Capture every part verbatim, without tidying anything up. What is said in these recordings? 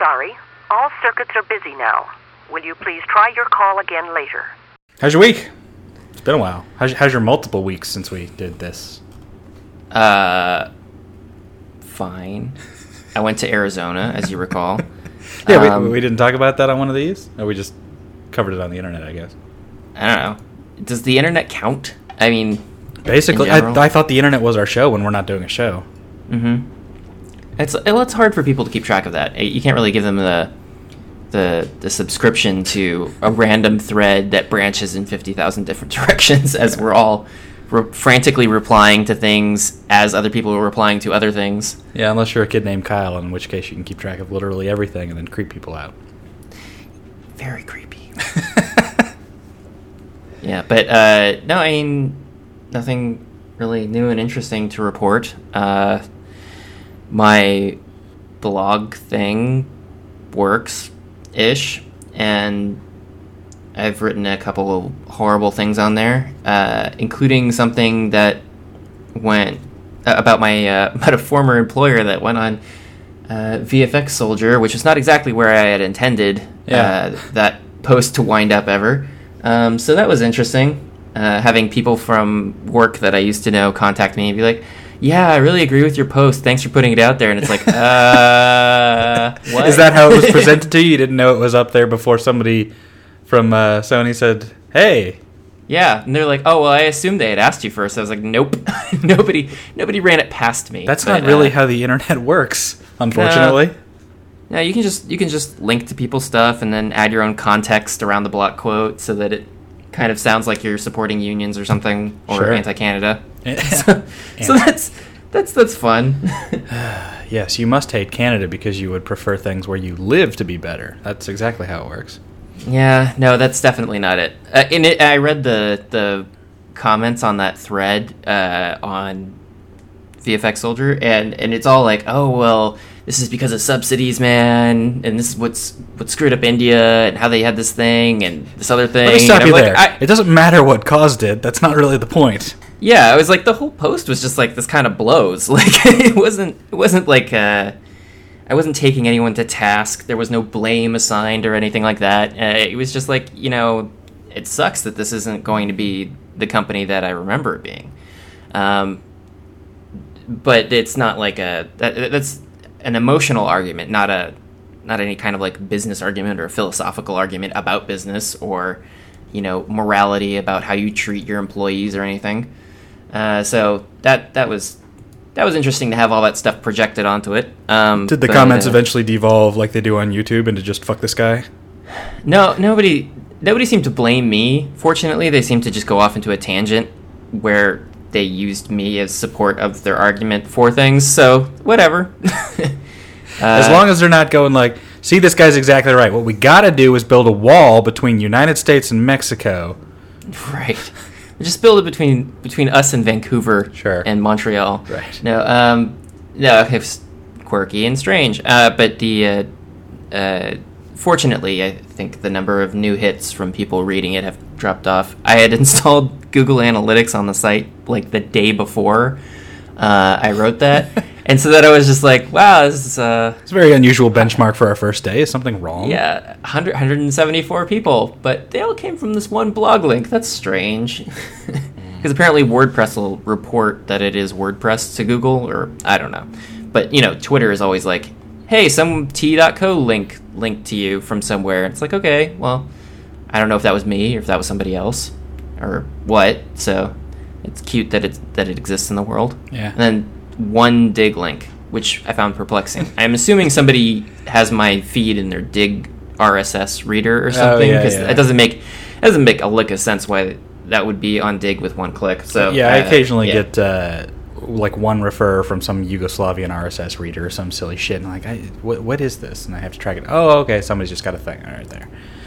sorry. All circuits are busy now. Will you please try your call again later? How's your week? It's been a while. How's, how's your multiple weeks since we did this? Uh, fine. I went to Arizona, as you recall. yeah, um, we, we didn't talk about that on one of these? Or we just covered it on the internet, I guess. I don't know. Does the internet count? I mean... Basically, I, I thought the internet was our show when we're not doing a show. Mm-hmm. It's it's hard for people to keep track of that. You can't really give them the the the subscription to a random thread that branches in fifty thousand different directions as we're all re- frantically replying to things as other people are replying to other things. Yeah, unless you're a kid named Kyle, in which case you can keep track of literally everything and then creep people out. Very creepy. Yeah, but uh, no, I mean, nothing really new and interesting to report. Uh, my blog thing works-ish, and I've written a couple of horrible things on there, uh, including something that went uh, about my uh, about a former employer that went on uh, V F X Soldier, which is not exactly where I had intended yeah. uh, that post to wind up ever. Um, so that was interesting, uh, having people from work that I used to know contact me and be like, yeah, I really agree with your post. Thanks for putting it out there. And it's like, uh, what? Is that how it was presented to you? You didn't know it was up there before somebody from uh, Sony said, hey. Yeah, and they're like, oh, well, I assumed they had asked you first. I was like, nope. nobody nobody ran it past me. That's but, not really uh, how the internet works, unfortunately. No, no, you can just you can just link to people's stuff and then add your own context around the block quote so that it kind of sounds like you're supporting unions or something, or sure. anti-Canada. so, so that's that's that's fun. Yes, you must hate Canada because you would prefer things where you live to be better. That's exactly how it works. Yeah, no, that's definitely not it. Uh, in it, I read the the comments on that thread uh, on V F X Soldier, and, and it's all like, oh well, this is because of subsidies, man, and this is what's what screwed up India, and how they had this thing and this other thing. Let me stop and you like, there. I, it doesn't matter what caused it. That's not really the point. Yeah, I was like, the whole post was just like this kind of blows. Like it wasn't it wasn't like uh, I wasn't taking anyone to task. There was no blame assigned or anything like that. Uh, it was just like, you know, it sucks that this isn't going to be the company that I remember it being. Um, but it's not like a that, that's an emotional argument, not a not any kind of like business argument or a philosophical argument about business or, you know, morality about how you treat your employees or anything. Uh, so that that was that was interesting to have all that stuff projected onto it. Um, Did the but, comments uh, eventually devolve like they do on YouTube into just fuck this guy? No, nobody nobody seemed to blame me. Fortunately, they seemed to just go off into a tangent where they used me as support of their argument for things. So whatever. uh, as long as they're not going like, see, this guy's exactly right. What we got to do is build a wall between United States and Mexico. Right. Just build it between between us and Vancouver sure. and Montreal. Right. No, um, no, it's quirky and strange. Uh, but the uh, uh, fortunately, I think the number of new hits from people reading it have dropped off. I had installed Google Analytics on the site like the day before uh, I wrote that. And so that I was just like, wow, this is... Uh, it's a very unusual benchmark for our first day. Is something wrong? Yeah, one hundred, one hundred seventy-four people, but they all came from this one blog link. That's strange. Because apparently WordPress will report that it is WordPress to Google, or I don't know. But, you know, Twitter is always like, hey, some t dot co link linked to you from somewhere. It's like, okay, well, I don't know if that was me or if that was somebody else or what. So it's cute that, it's, that it exists in the world. Yeah. And then one dig link, which I found perplexing. I'm assuming somebody has my feed in their dig R S S reader or something, because oh, yeah, yeah. it doesn't make it doesn't make a lick of sense why that would be on dig with one click. So yeah, I uh, occasionally yeah. get uh, like one refer from some Yugoslavian R S S reader or some silly shit, and I'm like, I, what, what is this? And I have to track it. Oh, okay, somebody's just got a thing right there.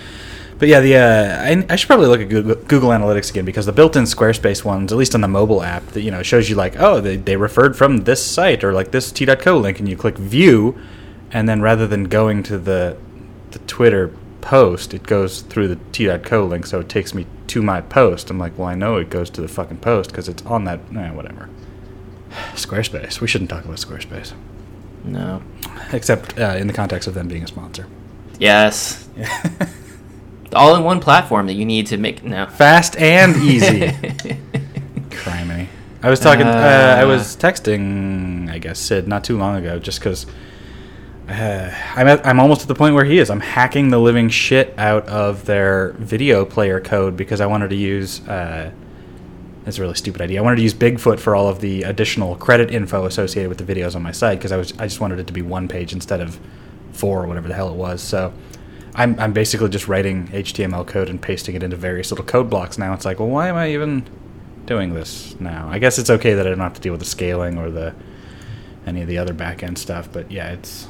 But yeah, the uh, I, I should probably look at Google, Google Analytics again, because the built-in Squarespace ones, at least on the mobile app, that, you know, shows you like, oh, they, they referred from this site or like this t dot co link, and you click view, and then rather than going to the the Twitter post, it goes through the t dot co link, so it takes me to my post. I'm like, well, I know it goes to the fucking post because it's on that. Eh, whatever. Squarespace. We shouldn't talk about Squarespace. No. except uh, in the context of them being a sponsor. Yes. Yeah. All-in-one platform that you need to make... No. Fast and easy. Criminy. I was talking... Uh, uh, I was texting, I guess, Sid not too long ago, just because uh, I'm, at, I'm almost at the point where he is. I'm hacking the living shit out of their video player code because I wanted to use... Uh, That's a really stupid idea. I wanted to use Bigfoot for all of the additional credit info associated with the videos on my site because I was I just wanted it to be one page instead of four or whatever the hell it was. So I'm I'm basically just writing H T M L code and pasting it into various little code blocks now. It's like, well, why am I even doing this now? I guess it's okay that I don't have to deal with the scaling or the any of the other back end stuff, but yeah, it's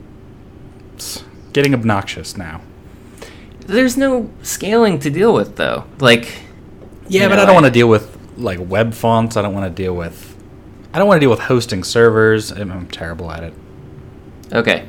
it's getting obnoxious now. There's no scaling to deal with though. Like Yeah, but know, I don't I, want to deal with like web fonts. I don't want to deal with I don't want to deal with hosting servers. I'm, I'm terrible at it. Okay.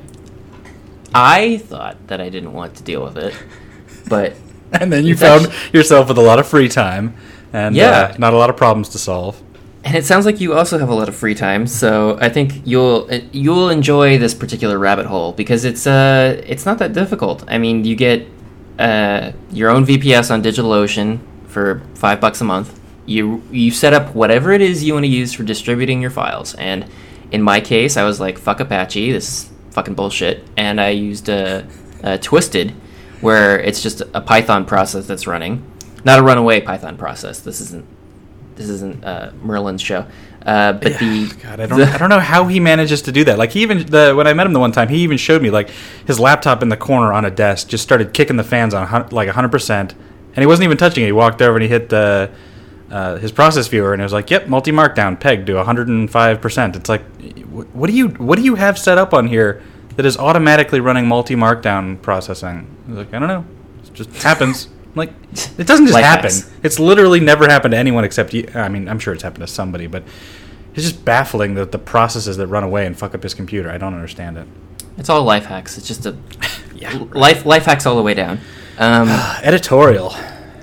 I thought that I didn't want to deal with it, but and then you found actually, yourself with a lot of free time and yeah. uh, not a lot of problems to solve. And it sounds like you also have a lot of free time, so I think you'll you'll enjoy this particular rabbit hole because it's uh it's not that difficult. I mean, you get uh, your own V P S on DigitalOcean for five bucks a month. You you set up whatever it is you want to use for distributing your files. And in my case, I was like, fuck Apache, this is fucking bullshit. And I used a, a Twisted, where it's just a Python process that's running, not a runaway Python process. This isn't this isn't uh, Merlin's show. Uh, but the God, I don't the, I don't know how he manages to do that. Like he even the when I met him the one time, he even showed me like his laptop in the corner on a desk just started kicking the fans on like one hundred percent. And he wasn't even touching it. He walked over and he hit uh, uh, his process viewer, and it was like, "Yep, multi-markdown pegged to one hundred five percent." It's like, what do you what do you have set up on here that is automatically running multi-markdown processing? I was like, I don't know. It just happens. I'm like, it doesn't just Life happen. hacks. It's literally never happened to anyone except you. I mean, I'm sure it's happened to somebody, but it's just baffling that the processes that run away and fuck up his computer. I don't understand it. It's all life hacks. It's just a yeah, right. life life hacks all the way down. Um, editorial.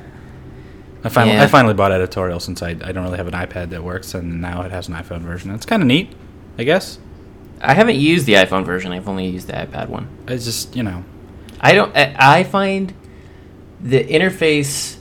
I finally yeah. I finally bought Editorial since I I don't really have an iPad that works, and now it has an iPhone version. It's kind of neat, I guess. I haven't used the iPhone version. I've only used the iPad one. It's just, you know, I don't. I, I find the interface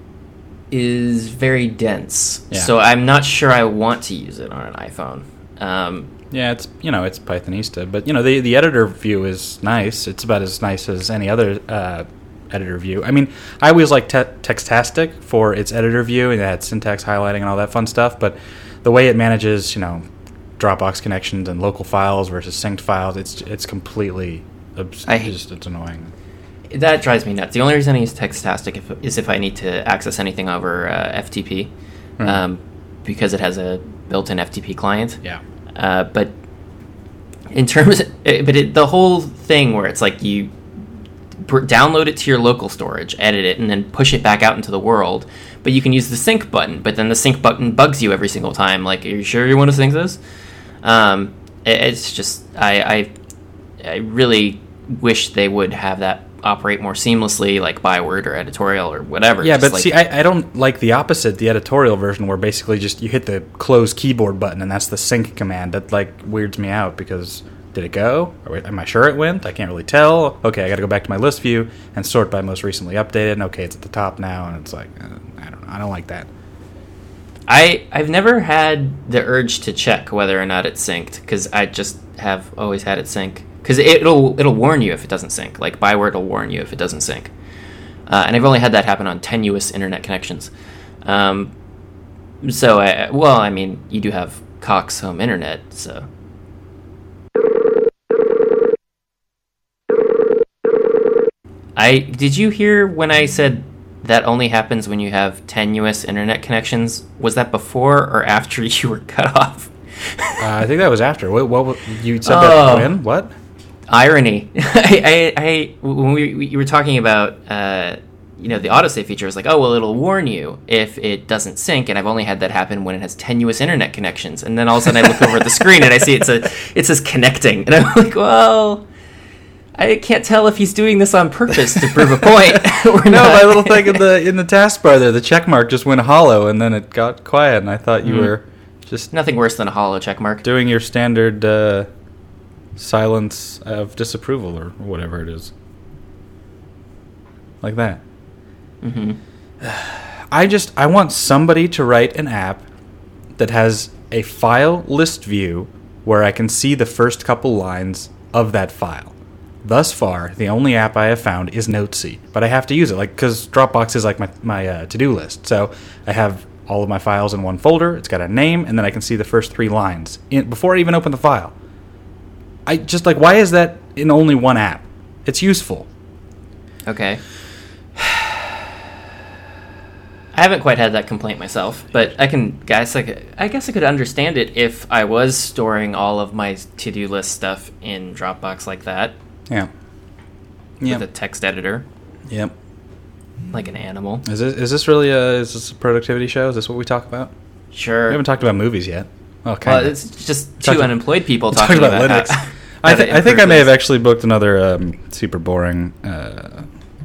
is very dense, yeah. so I'm not sure I want to use it on an iPhone. Um, yeah, it's you know it's Pythonista, but you know the the editor view is nice. It's about as nice as any other uh, editor view. I mean, I always like te- Textastic for its editor view, and it had syntax highlighting and all that fun stuff. But the way it manages, you know, Dropbox connections and local files versus synced files, it's it's completely obs- I it's just it's annoying. That drives me nuts. The only reason I use Textastic if, is if I need to access anything over uh, F T P, Mm. um, because it has a built-in F T P client. Yeah. Uh, but in terms, of, but it, the whole thing where it's like you pr- download it to your local storage, edit it, and then push it back out into the world. But you can use the sync button. But then the sync button bugs you every single time. Like, are you sure you want to sync this? Um, it, it's just I, I I really wish they would have that operate more seamlessly, like Byword or Editorial or whatever. Yeah, Just but like, see, I, I don't like the opposite, the Editorial version, where basically just you hit the close keyboard button and that's the sync command. That like weirds me out because did it go? Or am I sure it went? I can't really tell. Okay, I got to go back to my list view and sort by most recently updated. And okay, it's at the top now, and it's like uh, I don't know. I don't like that. I I've never had the urge to check whether or not it's synced because I just have always had it sync. Because it'll it'll warn you if it doesn't sync. Like Byword will warn you if it doesn't sync. Uh, and I've only had that happen on tenuous internet connections. Um, so, I, well, I mean, you do have Cox Home Internet, so. I did you hear when I said that only happens when you have tenuous internet connections? Was that before or after you were cut off? uh, I think that was after. What, what you said Oh. that when? What? Irony. I, I, I, when we, we you were talking about, uh, you know, the autosave feature, was like, oh, well, it'll warn you if it doesn't sync, and I've only had that happen when it has tenuous internet connections. And then all of a sudden I look over at the screen and I see it's a, it says connecting. And I'm like, well, I can't tell if he's doing this on purpose to prove a point or No, not. my little thing in the in the taskbar there, the check mark just went hollow, and then it got quiet, and I thought you Mm. were just Nothing worse than a hollow check mark. doing your standard uh, silence of disapproval or whatever it is. Like that. Mm-hmm. I just, I want somebody to write an app that has a file list view where I can see the first couple lines of that file. Thus far, the only app I have found is Notesy, but I have to use it, like, because Dropbox is like my, my uh, to-do list. So I have all of my files in one folder, it's got a name, and then I can see the first three lines in, before I even open the file. I just, like, why is that in only one app? It's useful. Okay. I haven't quite had that complaint myself, but I can guess I could, I guess I could understand it if I was storing all of my to-do list stuff in Dropbox like that. Yeah. With Yep. a text editor, Yep. like an animal. Is this is this really a is this a productivity show? Is this what we talk about? Sure. We haven't talked about movies yet. Okay. Well, it's just two Talked- unemployed people Talking talking about, about, Linux. how- I, how th- to I think I improve may have this. actually booked another um, super boring, uh,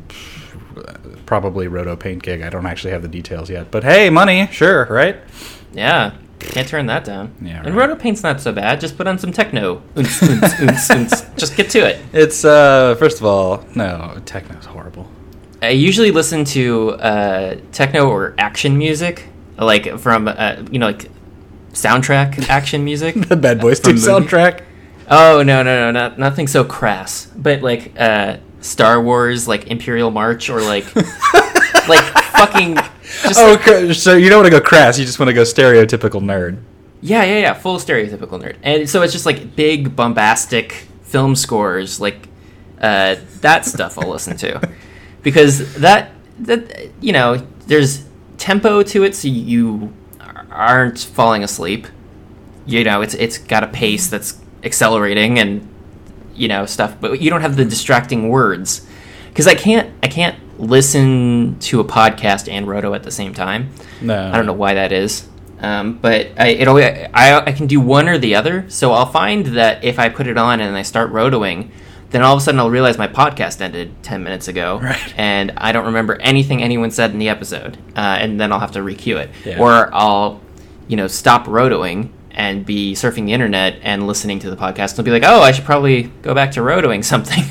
probably Roto Paint gig. I don't actually have the details yet, but hey, money, sure, right? Yeah, can't turn that down. Yeah, And right. Roto Paint's not so bad. Just put on some techno. Oons, oons, oons, oons. Just get to it. It's uh, first of all, no, techno's horrible. I usually listen to uh, techno or action music, like from uh, you know, like soundtrack action music. The Bad Boys From two movie. soundtrack. Oh no no no not nothing so crass, but like uh, Star Wars, like Imperial March, or like like fucking. Just Oh, like- okay, so you don't want to go crass. You just want to go stereotypical nerd. yeah yeah yeah, full stereotypical nerd, and so it's just like big bombastic film scores, like uh, that stuff I'll listen to, because that that you know there's tempo to it, so you aren't falling asleep. You know, it's it's got a pace that's accelerating and you know stuff, but you don't have the distracting words. Because I can't I can't listen to a podcast and Roto at the same time. No, I don't know why that is. Um, but I it always, I I can do one or the other. So I'll find that if I put it on and I start rotoing, then all of a sudden I'll realize my podcast ended ten minutes ago, Right. and I don't remember anything anyone said in the episode, uh, and then I'll have to requeue it, Yeah. or I'll you know stop rotoing and be surfing the internet and listening to the podcast, and I'll be like, oh, I should probably go back to rotoing something.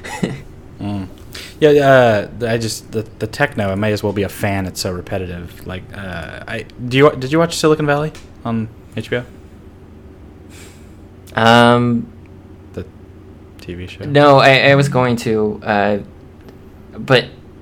Mm. Yeah, uh, I just the the techno. I may as well be a fan. It's so repetitive. Like, uh, I do you did you watch Silicon Valley on H B O? um. The T V show. No, I, I was going to, uh, but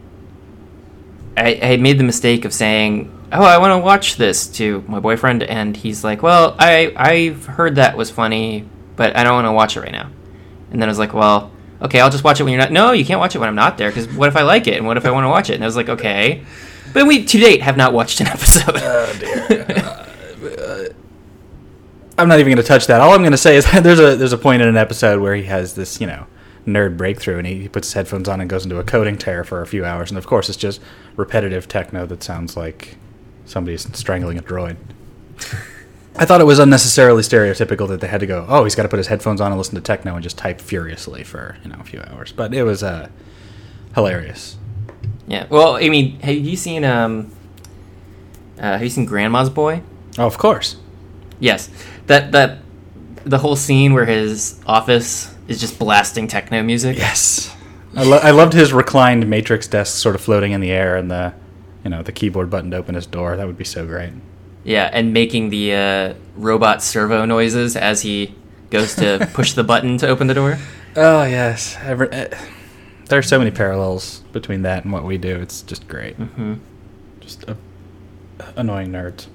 I, I made the mistake of saying, "Oh, I want to watch this" to my boyfriend, and he's like, "Well, I I've heard that was funny, but I don't want to watch it right now." And then I was like, "Well, okay, I'll just watch it when you're not." No, you can't watch it when I'm not there, because what if I like it, and what if I want to watch it? And I was like, "Okay," but we to date have not watched an episode. Oh dear. uh, I'm not even going to touch that. All I'm going to say is there's a there's a point in an episode where he has this, you know, nerd breakthrough, and he, he puts his headphones on and goes into a coding tear for a few hours, and of course it's just repetitive techno that sounds like somebody's strangling a droid. I thought it was unnecessarily stereotypical that they had to go, oh, he's got to put his headphones on and listen to techno and just type furiously for, you know, a few hours. But it was uh, hilarious. Yeah. Well, I mean, have you seen um, uh, have you seen Grandma's Boy? Oh, of course. Yes, that that the whole scene where his office is just blasting techno music. Yes, I, lo- I loved his reclined Matrix desk sort of floating in the air, and the, you know, the keyboard button to open his door. That would be so great. Yeah, and making the uh, robot servo noises as he goes to push the button to open the door. Oh yes, Ever, uh, there are so many parallels between that and what we do. It's just great. Hmm. Just uh, annoying nerds.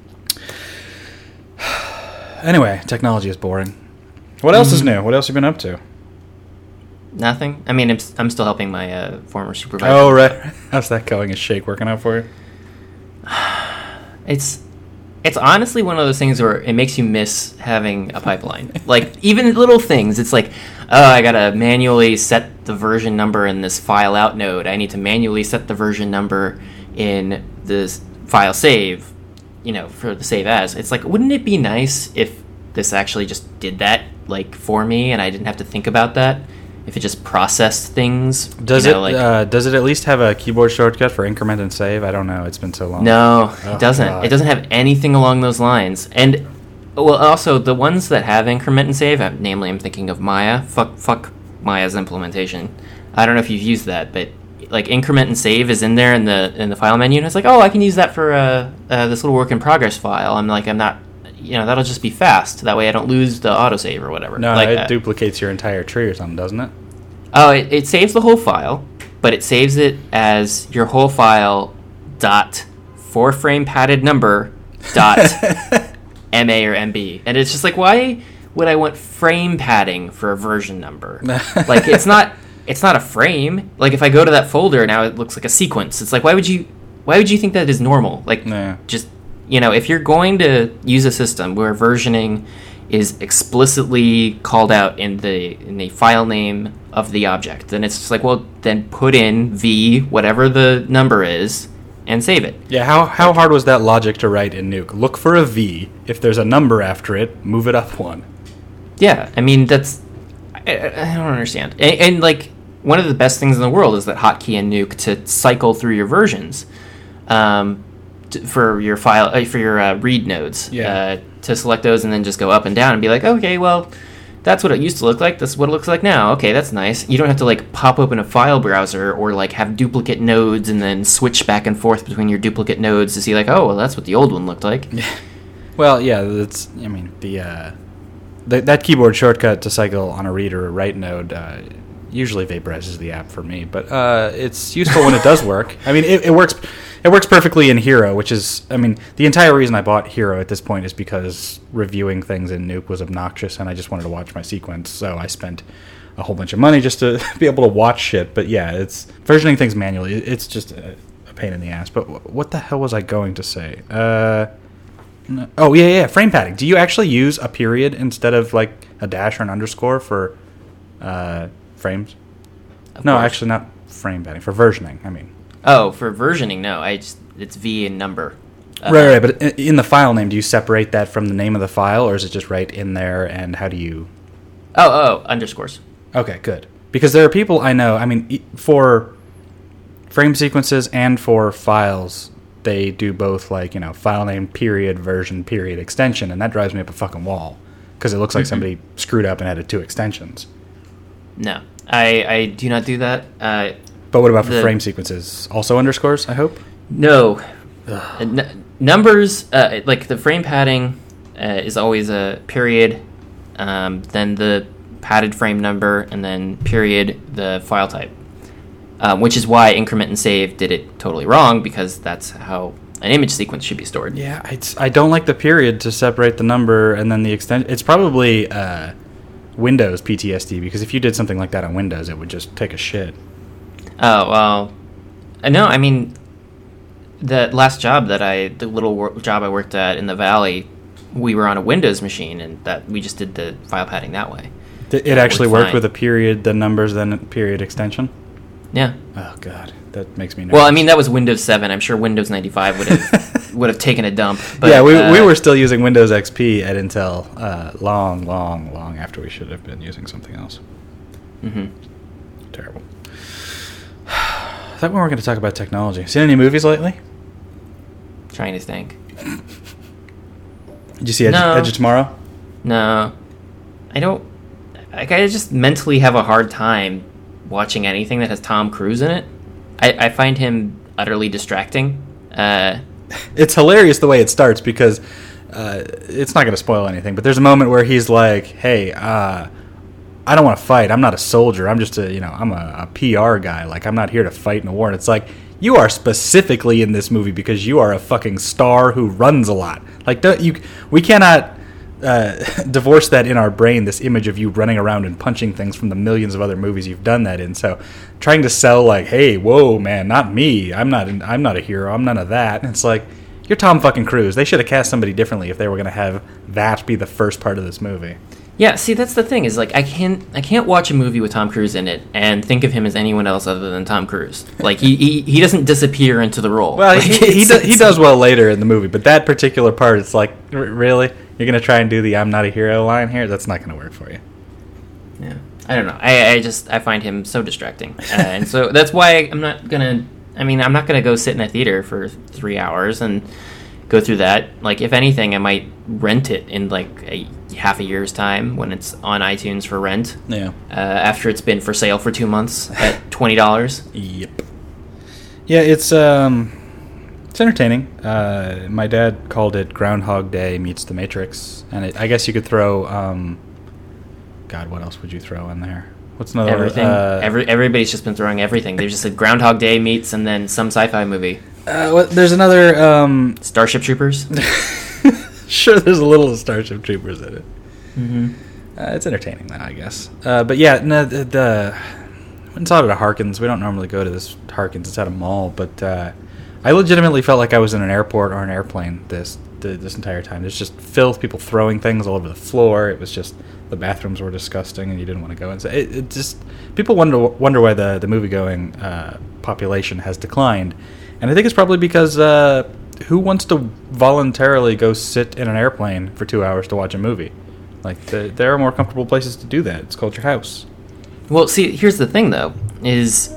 Anyway, technology is boring. What else is new? What else have you been up to? Nothing. I mean, I'm, I'm still helping my uh, former supervisor. Oh, right. How's that going? Is Shake working out for you? It's it's honestly one of those things where it makes you miss having a pipeline. Like, even little things. It's like, oh, I gotta manually set the version number in this file out node. I need to manually set the version number in this file save, you know, for the save as. It's like, wouldn't it be nice if this actually just did that, like, for me, and I didn't have to think about that? If it just processed things? Does you know, it like, uh, does it at least have a keyboard shortcut for increment and save? I don't know. It's been so long. No, Oh, it doesn't. God. It doesn't have anything along those lines. And Well, also the ones that have increment and save, uh, namely, I'm thinking of Maya. Fuck, fuck Maya's implementation. I don't know if you've used that, but like increment and save is in there in the in the file menu, and it's like, oh, I can use that for uh, uh, this little work in progress file. I'm like, I'm not, you know, that'll just be fast. That way, I don't lose the autosave or whatever. No, like, it uh, duplicates your entire tree or something, doesn't it? Oh, it, it saves the whole file, but it saves it as your whole file dot four frame padded number dot M A or M B, and it's just like, why would I want frame padding for a version number? Like, it's not. It's not a frame. Like, if I go to that folder now, it looks like a sequence. It's like, why would you, why would you think that is normal? Like, Yeah. just, you know, if you're going to use a system where versioning is explicitly called out in the in the file name of the object, then it's just like, well, then put in v whatever the number is and save it. Yeah, how how hard was that logic to write in Nuke? Look for a V. If there's a number after it, move it up one. Yeah, I mean, that's, I, I don't understand. And, and like, one of the best things in the world is that hotkey in Nuke to cycle through your versions, um, to, for your file, uh, for your uh, read nodes. Yeah. Uh, to select those and then just go up and down and be like, okay, well, that's what it used to look like. This is what it looks like now. Okay, that's nice. You don't have to like pop open a file browser or like have duplicate nodes and then switch back and forth between your duplicate nodes to see like, oh, well, that's what the old one looked like. Well, yeah, that's. I mean, the, uh, the that keyboard shortcut to cycle on a read or a write node uh, usually vaporizes the app for me, but uh, it's useful when it does work. I mean, it, it works. It works perfectly in Hero, which is, I mean, the entire reason I bought Hero at this point is because reviewing things in Nuke was obnoxious, and I just wanted to watch my sequence, so I spent a whole bunch of money just to be able to watch shit. But yeah, it's versioning things manually. It's just a, a pain in the ass. But w- what the hell was I going to say? Uh, no, oh yeah, yeah, frame padding. Do you actually use a period instead of like a dash or an underscore for uh, frames? Of No, course. actually not frame padding, for versioning. I mean. Oh, for versioning, no. I just, it's V in number. Uh, Right, right, but i- in the file name, do you separate that from the name of the file, or is it just right in there, and how do you... Oh, oh, underscores. Okay, good. Because there are people I know, I mean, e- for frame sequences and for files, they do both, like, you know, file name, period, version, period, extension, and that drives me up a fucking wall, because it looks like Mhm. somebody screwed up and added two extensions. No, I, I do not do that. Uh, But what about for The- frame sequences? Also underscores, I hope? no. Uh, n- numbers, uh, like the frame padding uh, is always a period, um, then the padded frame number, and then period, the file type. Um, which is why increment and save did it totally wrong, because that's how an image sequence should be stored. Yeah, it's, I don't like the period to separate the number and then the extension. It's probably uh, Windows P T S D, because if you did something like that on Windows, it would just take a shit. Oh, well, uh, no, I mean, the last job that I, the little wor- job I worked at in the Valley, we were on a Windows machine, and that we just did the file padding that way. It, it That actually worked worked fine. with a period, then numbers, then a period extension? Yeah. Oh, God. That makes me nervous. Well, I mean, that was Windows seven. I'm sure Windows ninety-five would have would have taken a dump. But, yeah, we, uh, we were still using Windows X P at Intel uh, long, long, long after we should have been using something else. Mm-hmm. Terrible. I thought we weren't going to talk about technology. Seen any movies lately? Trying to think. Did you see Edge, No. Edge of Tomorrow? No, I don't. Like, I just mentally have a hard time watching anything that has Tom Cruise in it. I, I find him utterly distracting. Uh, It's hilarious the way it starts, because uh, it's not going to spoil anything, but there's a moment where he's like, hey, uh, I don't want to fight. I'm not a soldier. I'm just a, you know, I'm a, a P R guy. Like, I'm not here to fight in a war. And it's like, you are specifically in this movie because you are a fucking star who runs a lot. Like, don't you? We cannot uh, divorce that in our brain, this image of you running around and punching things from the millions of other movies you've done that in. So, trying to sell like, hey, whoa, man, not me. I'm not. An, I'm not a hero. I'm none of that. And it's like, you're Tom fucking Cruise. They should have cast somebody differently if they were going to have that be the first part of this movie. yeah, see, that's the thing is like I can't I can't watch a movie with Tom Cruise in it and think of him as anyone else other than Tom Cruise. Like he he, he doesn't disappear into the role. Well, Like, he, he, it's- do, he it's- does well later in the movie, but that particular part, it's like, r- really? You're going to try and do the I'm not a hero line here? That's not going to work for you. Yeah, I don't know. I, I just I find him so distracting, uh, and so that's why I'm not gonna. I mean, I'm not gonna go sit in a theater for three hours and go through that. Like, if anything, I might rent it in like a half a year's time when it's on iTunes for rent. Yeah. Uh, after it's been for sale for two months at twenty dollars. Yep. Yeah, it's um, it's entertaining. Uh, my dad called it Groundhog Day meets The Matrix, and it, I guess you could throw um, God, what else would you throw in there? What's another Everything. one? Uh, Every everybody's just been throwing everything. They've just said Groundhog Day meets and then some sci-fi movie. Uh, what, there's another. Um, Starship Troopers. Sure, there's a little Starship Troopers in it. Mm-hmm. Uh, it's entertaining, though, I guess. Uh, but yeah, no, the, the went and saw it at Harkins. We don't normally go to this Harkins. It's at a mall, but uh, I legitimately felt like I was in an airport or an airplane this the, this entire time. There's just filth, people throwing things all over the floor. It was just the bathrooms were disgusting, and you didn't want to go inside. It, it just people wonder wonder why the the movie going uh, population has declined, and I think it's probably because. Uh, Who wants to voluntarily go sit in an airplane for two hours to watch a movie? Like, the, there are more comfortable places to do that. It's called your house. Well, see, here's the thing, though, is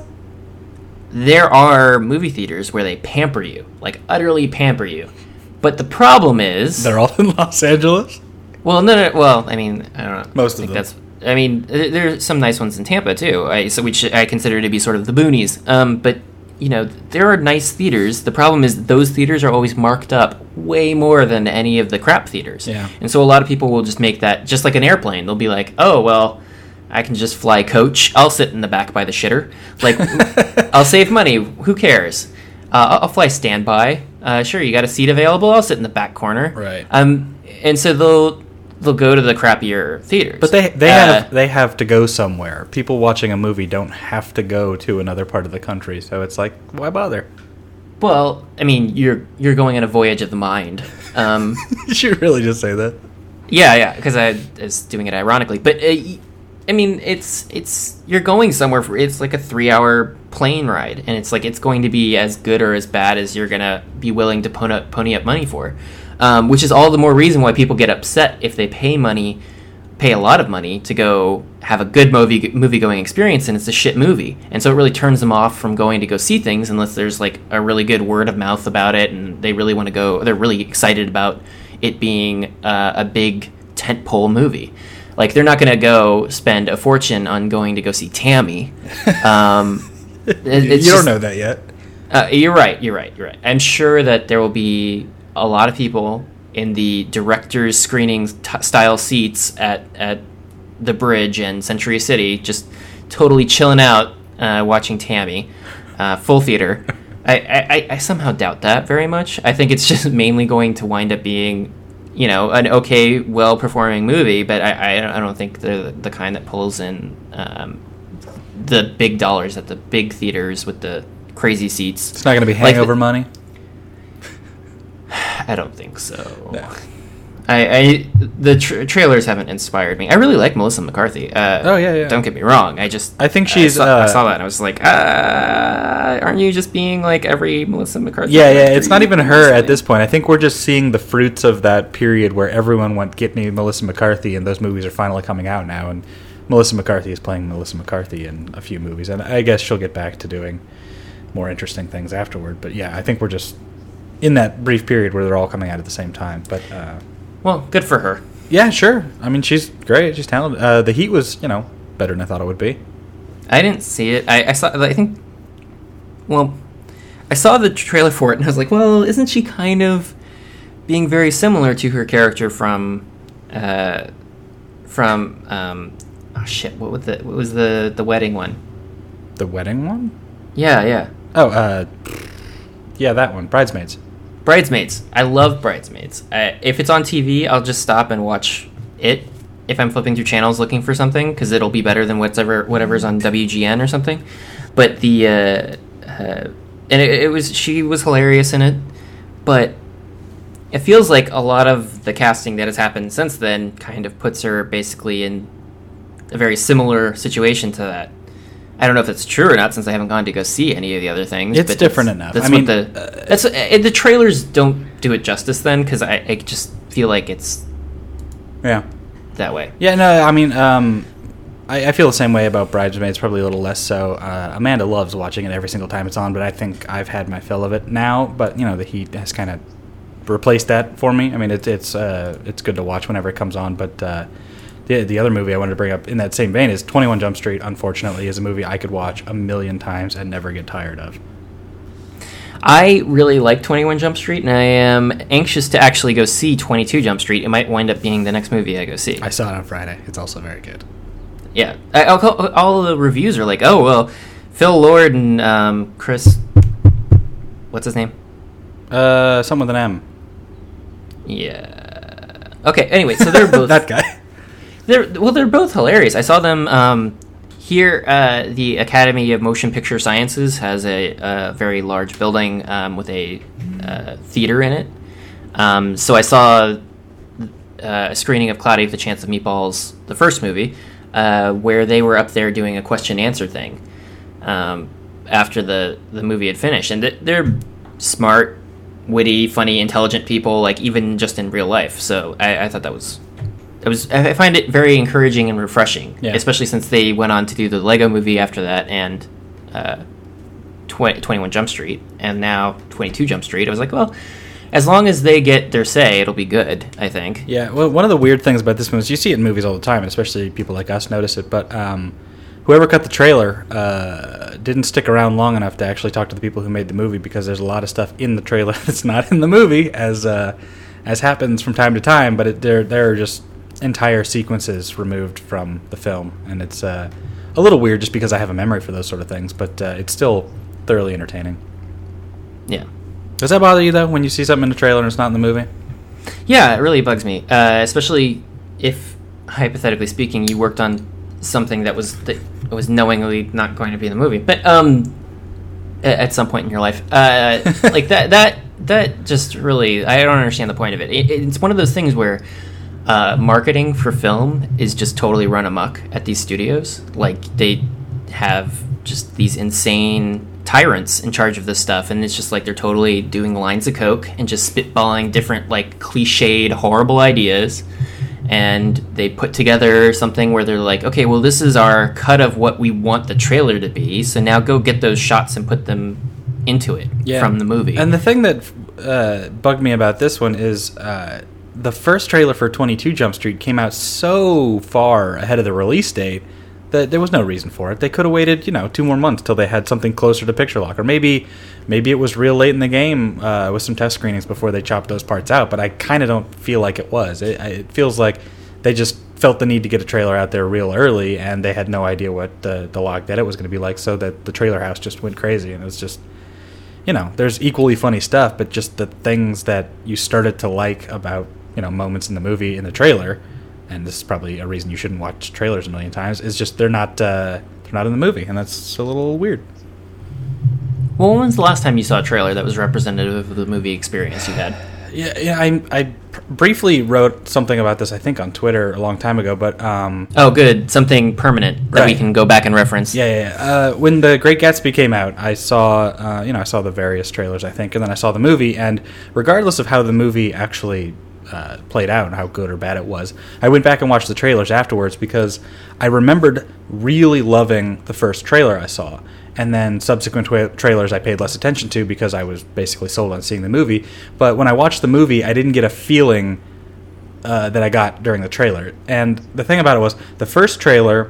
there are movie theaters where they pamper you, like, utterly pamper you. But the problem is... They're all in Los Angeles? Well, no, no, well, I mean, I don't know. Most I of think them. That's, I mean, there's some nice ones in Tampa, too, I, so which I consider to be sort of the boonies. Um, but... You know, there are nice theaters. The problem is those theaters are always marked up way more than any of the crap theaters. Yeah. And so a lot of people will just make that, just like an airplane. They'll be like, oh, well, I can just fly coach. I'll sit in the back by the shitter. Like, I'll save money. Who cares? Uh, I'll, I'll fly standby. Uh, sure, you got a seat available? I'll sit in the back corner. Right. Um, and so they'll they'll go to the crappier theaters. But they they Uh, have they have to go somewhere. People watching a movie don't have to go to another part of the country, so it's like, why bother? Well, I mean, you're you're going on a voyage of the mind. Um, Did you really just say that? yeah, yeah, because I was doing it ironically. But uh, y- I mean, it's it's you're going somewhere for it's like a three hour plane ride, and it's like it's going to be as good or as bad as you're gonna be willing to pony up, pony up money for. Um, which is all the more reason why people get upset if they pay money, pay a lot of money to go have a good movie movie going experience, and it's a shit movie, and so it really turns them off from going to go see things unless there's like a really good word of mouth about it, and they really want to go. They're really excited about it being uh, a big tentpole movie. Like, they're not going to go spend a fortune on going to go see Tammy. Um, it, You it's don't just- know that yet. uh, you're right. You're right. You're right. I'm sure that there will be a lot of people in the director's screening t- style seats at, at the Bridge and Century City, just totally chilling out, uh, watching Tammy, uh, full theater. I, I, I somehow doubt that very much. I think it's just mainly going to wind up being, you know, an okay, well-performing movie, but I, I, I don't think they're the, the kind that pulls in um, the big dollars at the big theaters with the crazy seats. It's not going to be Like the- hangover money. I don't think so. No. I, I the tra- trailers haven't inspired me. I really like Melissa McCarthy. Uh, Oh, yeah, yeah. Don't get me wrong. I just I think she's, I saw, I uh, saw that and I was like, uh, aren't you just being like every Melissa McCarthy? Yeah, yeah, character it's not you even do her at recently? this point. I think we're just seeing the fruits of that period where everyone went, get me Melissa McCarthy, and those movies are finally coming out now, and Melissa McCarthy is playing Melissa McCarthy in a few movies, and I guess she'll get back to doing more interesting things afterward. But yeah, I think we're just in that brief period where they're all coming out at the same time. But uh, Well, good for her. yeah, sure. I mean, she's great. She's talented. Uh, the Heat was, you know, better than I thought it would be. I didn't see it. I, I saw. I think. Well, I saw the trailer for it and I was like, well, isn't she kind of being very similar to her character from, uh, from um, oh shit, what was the what was the the wedding one? The wedding one? Yeah, yeah. Oh, uh, yeah, that one. Bridesmaids. Bridesmaids. I love Bridesmaids. I, if it's on T V, I'll just stop and watch it if I'm flipping through channels looking for something, because it'll be better than whatever whatever's on W G N or something. But the uh, uh, and it, it was she was hilarious in it, but it feels like a lot of the casting that has happened since then kind of puts her basically in a very similar situation to that. I don't know if it's true or not, since I haven't gone to go see any of the other things. It's but different that's, enough. That's I what mean, the uh, that's uh, the trailers don't do it justice then, because I, I just feel like it's Yeah. that way. Yeah, no, I mean, um, I, I feel the same way about Bridesmaids, probably a little less so. Uh, Amanda loves watching it every single time it's on, but I think I've had my fill of it now. But, you know, the Heat has kind of replaced that for me. I mean, it's it's uh, it's good to watch whenever it comes on. But uh, the the other movie I wanted to bring up in that same vein is twenty-one Jump Street. Unfortunately, is a movie I could watch a million times and never get tired of. I really like twenty-one Jump Street, and I am anxious to actually go see twenty-two Jump Street. It might wind up being the next movie I go see. I saw it on Friday. It's also very good. Yeah. I, I'll call, all the reviews are like, oh, well, Phil Lord and um, Chris... What's his name? Uh, someone with an M. Yeah. Okay, anyway, so they're both... that guy. They're Well, they're both hilarious. I saw them... Um, Here, uh, the Academy of Motion Picture Sciences has a, a very large building um, with a uh, theater in it. Um, so I saw uh, a screening of Cloudy with a Chance of Meatballs, the first movie, uh, where they were up there doing a question-answer thing um, after the, the movie had finished. And they're smart, witty, funny, intelligent people, like even just in real life. So I, I thought that was... It was. I find it very encouraging and refreshing, yeah. especially since they went on to do the Lego Movie after that, and uh, tw- twenty-one Jump Street, and now twenty-two Jump Street. I was like, well, as long as they get their say, it'll be good, I think. Yeah, well, one of the weird things about this movie is you see it in movies all the time, and especially people like us notice it, but um, whoever cut the trailer uh, didn't stick around long enough to actually talk to the people who made the movie, because there's a lot of stuff in the trailer that's not in the movie, as uh, as happens from time to time, but it, there, there are just... entire sequences removed from the film, and it's uh, a little weird just because I have a memory for those sort of things, but uh, it's still thoroughly entertaining. Yeah. Does that bother you, though, when you see something in the trailer and it's not in the movie? Yeah, it really bugs me, uh, especially if, hypothetically speaking, you worked on something that was that was knowingly not going to be in the movie, but um, at some point in your life, uh, like that, that, that just really, I don't understand the point of it. it it's one of those things where Uh, marketing for film is just totally run amok at these studios. Like, they have just these insane tyrants in charge of this stuff, and it's just like they're totally doing lines of coke and just spitballing different, like, cliched, horrible ideas, and they put together something where they're like, okay, well, this is our cut of what we want the trailer to be, so now go get those shots and put them into it yeah. from the movie. And the thing that uh, bugged me about this one is... Uh, the first trailer for twenty-two Jump Street came out so far ahead of the release date that there was no reason for it. They could have waited, you know, two more months till they had something closer to picture lock. Or maybe maybe it was real late in the game uh, with some test screenings before they chopped those parts out, but I kind of don't feel like it was. It, it feels like they just felt the need to get a trailer out there real early, and they had no idea what the, the locked edit was going to be like, so that the trailer house just went crazy, and it was just... You know, there's equally funny stuff, but just the things that you started to like about... you know, moments in the movie in the trailer, and this is probably a reason you shouldn't watch trailers a million times, is just they're not uh, they're not in the movie, and that's a little weird. Well, when was the last time you saw a trailer that was representative of the movie experience you had? Yeah, yeah, I I briefly wrote something about this, I think, on Twitter a long time ago, but um, oh, good, something permanent that right. we can go back and reference. Yeah, yeah. yeah. Uh, when The Great Gatsby came out, I saw uh, you know I saw the various trailers, I think, and then I saw the movie, and regardless of how the movie actually Uh, played out and how good or bad it was, I went back and watched the trailers afterwards because I remembered really loving the first trailer I saw, and then subsequent tra- trailers I paid less attention to because I was basically sold on seeing the movie. But when I watched the movie, I didn't get a feeling uh, that I got during the trailer. And the thing about it was, the first trailer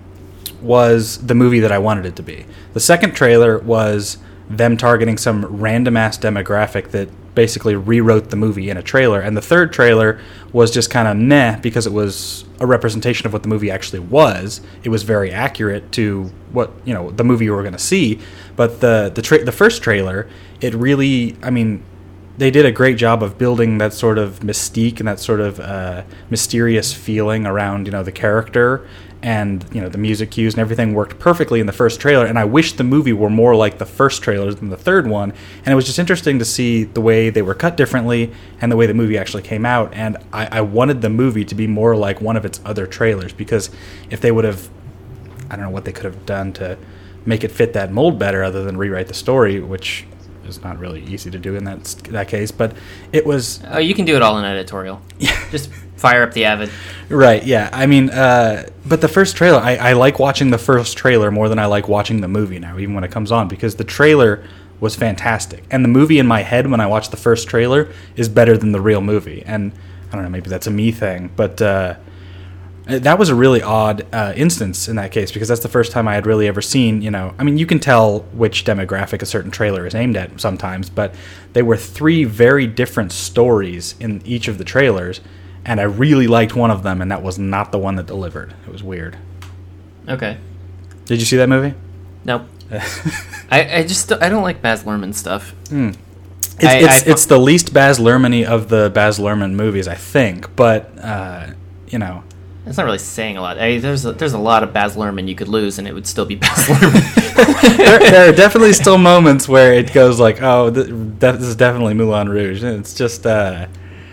was the movie that I wanted it to be. The second trailer was them targeting some random-ass demographic that basically rewrote the movie in a trailer, and the third trailer was just kind of meh because it was a representation of what the movie actually was. It was very accurate to what, you know, the movie you were going to see, but the the tra- the first trailer, it really, I mean, they did a great job of building that sort of mystique and that sort of uh, mysterious feeling around, you know, the character, and, you know, the music cues and everything worked perfectly in the first trailer, and I wish the movie were more like the first trailer than the third one, and it was just interesting to see the way they were cut differently and the way the movie actually came out, and I, I wanted the movie to be more like one of its other trailers, because if they would have, I don't know what they could have done to make it fit that mold better other than rewrite the story, which is not really easy to do in that that case, but it was... Oh, you can do it all in editorial. Yeah. Just fire up the Avid. Right, yeah. I mean, uh, but the first trailer, I, I like watching the first trailer more than I like watching the movie now, even when it comes on, because the trailer was fantastic. And the movie in my head when I watched the first trailer is better than the real movie. And I don't know, maybe that's a me thing, but uh, that was a really odd uh, instance in that case, because that's the first time I had really ever seen, you know, I mean, you can tell which demographic a certain trailer is aimed at sometimes, but they were three very different stories in each of the trailers, and I really liked one of them, and that was not the one that delivered. It was weird. Okay. Did you see that movie? Nope. I, I just I don't like Baz Luhrmann stuff. Mm. It's, I, it's, I, it's the least Baz Luhrmann-y of the Baz Luhrmann movies, I think. But uh, you know, it's not really saying a lot. I mean, there's a, there's a lot of Baz Luhrmann you could lose, and it would still be Baz Luhrmann. there, there are definitely still moments where it goes like, "Oh, th- this is definitely Moulin Rouge." And it's just, uh,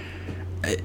I,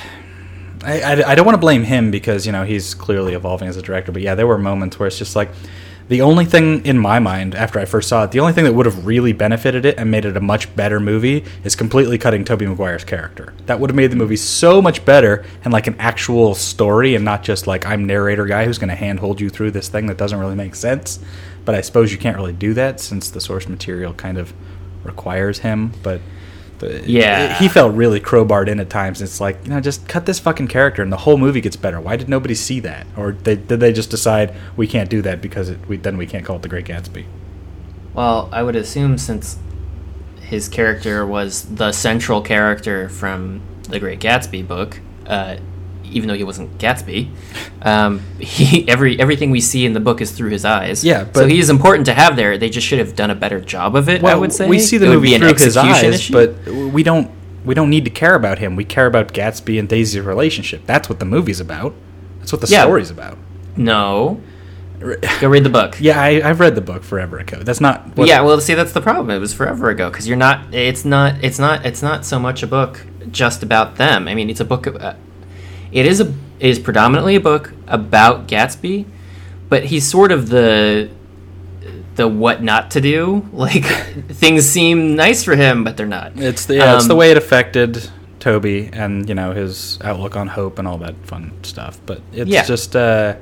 I, I don't want to blame him because you know he's clearly evolving as a director. But yeah, there were moments where it's just like. The only thing in my mind, after I first saw it, the only thing that would have really benefited it and made it a much better movie is completely cutting Tobey Maguire's character. That would have made the movie so much better and like an actual story and not just like I'm narrator guy who's going to handhold you through this thing that doesn't really make sense. But I suppose you can't really do that since the source material kind of requires him. But the, yeah, it, he felt really crowbarred in at times. It's like, you know, just cut this fucking character and the whole movie gets better. Why did nobody see that? Or they, did they just decide we can't do that because it, we, then we can't call it The Great Gatsby? Well, I would assume since his character was the central character from The Great Gatsby book, uh, even though he wasn't Gatsby, um, he every everything we see in the book is through his eyes. Yeah, but so he is important to have there. They just should have done a better job of it. Well, I would say we see the it movie through his eyes, issue. but we don't we don't need to care about him. We care about Gatsby and Daisy's relationship. That's what the movie's about. That's what the yeah. story's about. No. Go read the book. Yeah, I, I've read the book forever ago. That's not. What, yeah, well, see, that's the problem. It was forever ago because you're not. It's not. It's not. It's not so much a book just about them. I mean, it's a book. Of, uh, it is a. It is predominantly a book about Gatsby, but he's sort of the. The what not to do. Like things seem nice for him, but they're not. It's the. Yeah, um, it's the way it affected Toby and you know his outlook on hope and all that fun stuff. But it's yeah. just. Uh,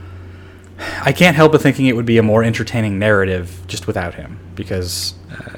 I can't help but thinking it would be a more entertaining narrative just without him, because, uh,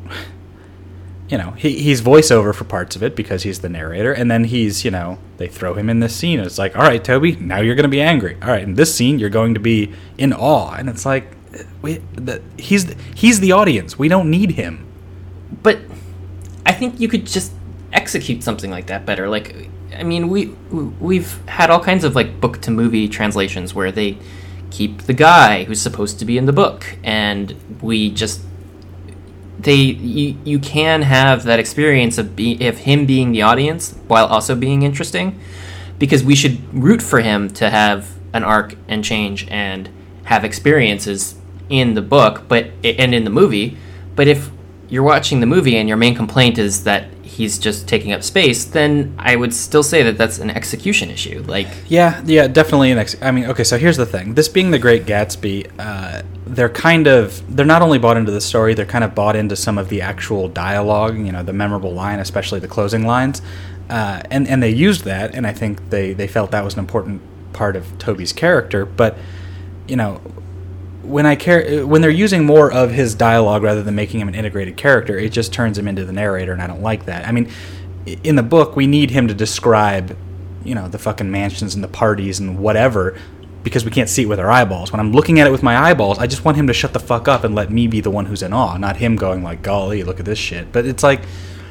you know, he, he's voiceover for parts of it because he's the narrator, and then he's, you know, they throw him in this scene, and it's like, all right, Toby, now you're going to be angry. All right, in this scene, you're going to be in awe, and it's like, wait, the, he's he's the audience. We don't need him. But I think you could just execute something like that better. Like, I mean, we we've had all kinds of like book to movie translations where they keep the guy who's supposed to be in the book, and we just they you, you can have that experience of be, of him being the audience while also being interesting, because we should root for him to have an arc and change and have experiences in the book but and in the movie. But if you're watching the movie and your main complaint is that he's just taking up space, then I would still say that that's an execution issue. Like, yeah, yeah, definitely an ex- I mean, okay, so here's the thing. This being The Great Gatsby, uh, they're kind of, they're not only bought into the story, they're kind of bought into some of the actual dialogue, you know, the memorable line, especially the closing lines. Uh, and, and they used that, and I think they, they felt that was an important part of Toby's character. But, you know, when I care when they're using more of his dialogue rather than making him an integrated character, it just turns him into the narrator, and I don't like that. I mean, in the book, we need him to describe, you know, the fucking mansions and the parties and whatever, because we can't see it with our eyeballs. When I'm looking at it with my eyeballs, I just want him to shut the fuck up and let me be the one who's in awe, not him going like, golly, look at this shit. But it's like,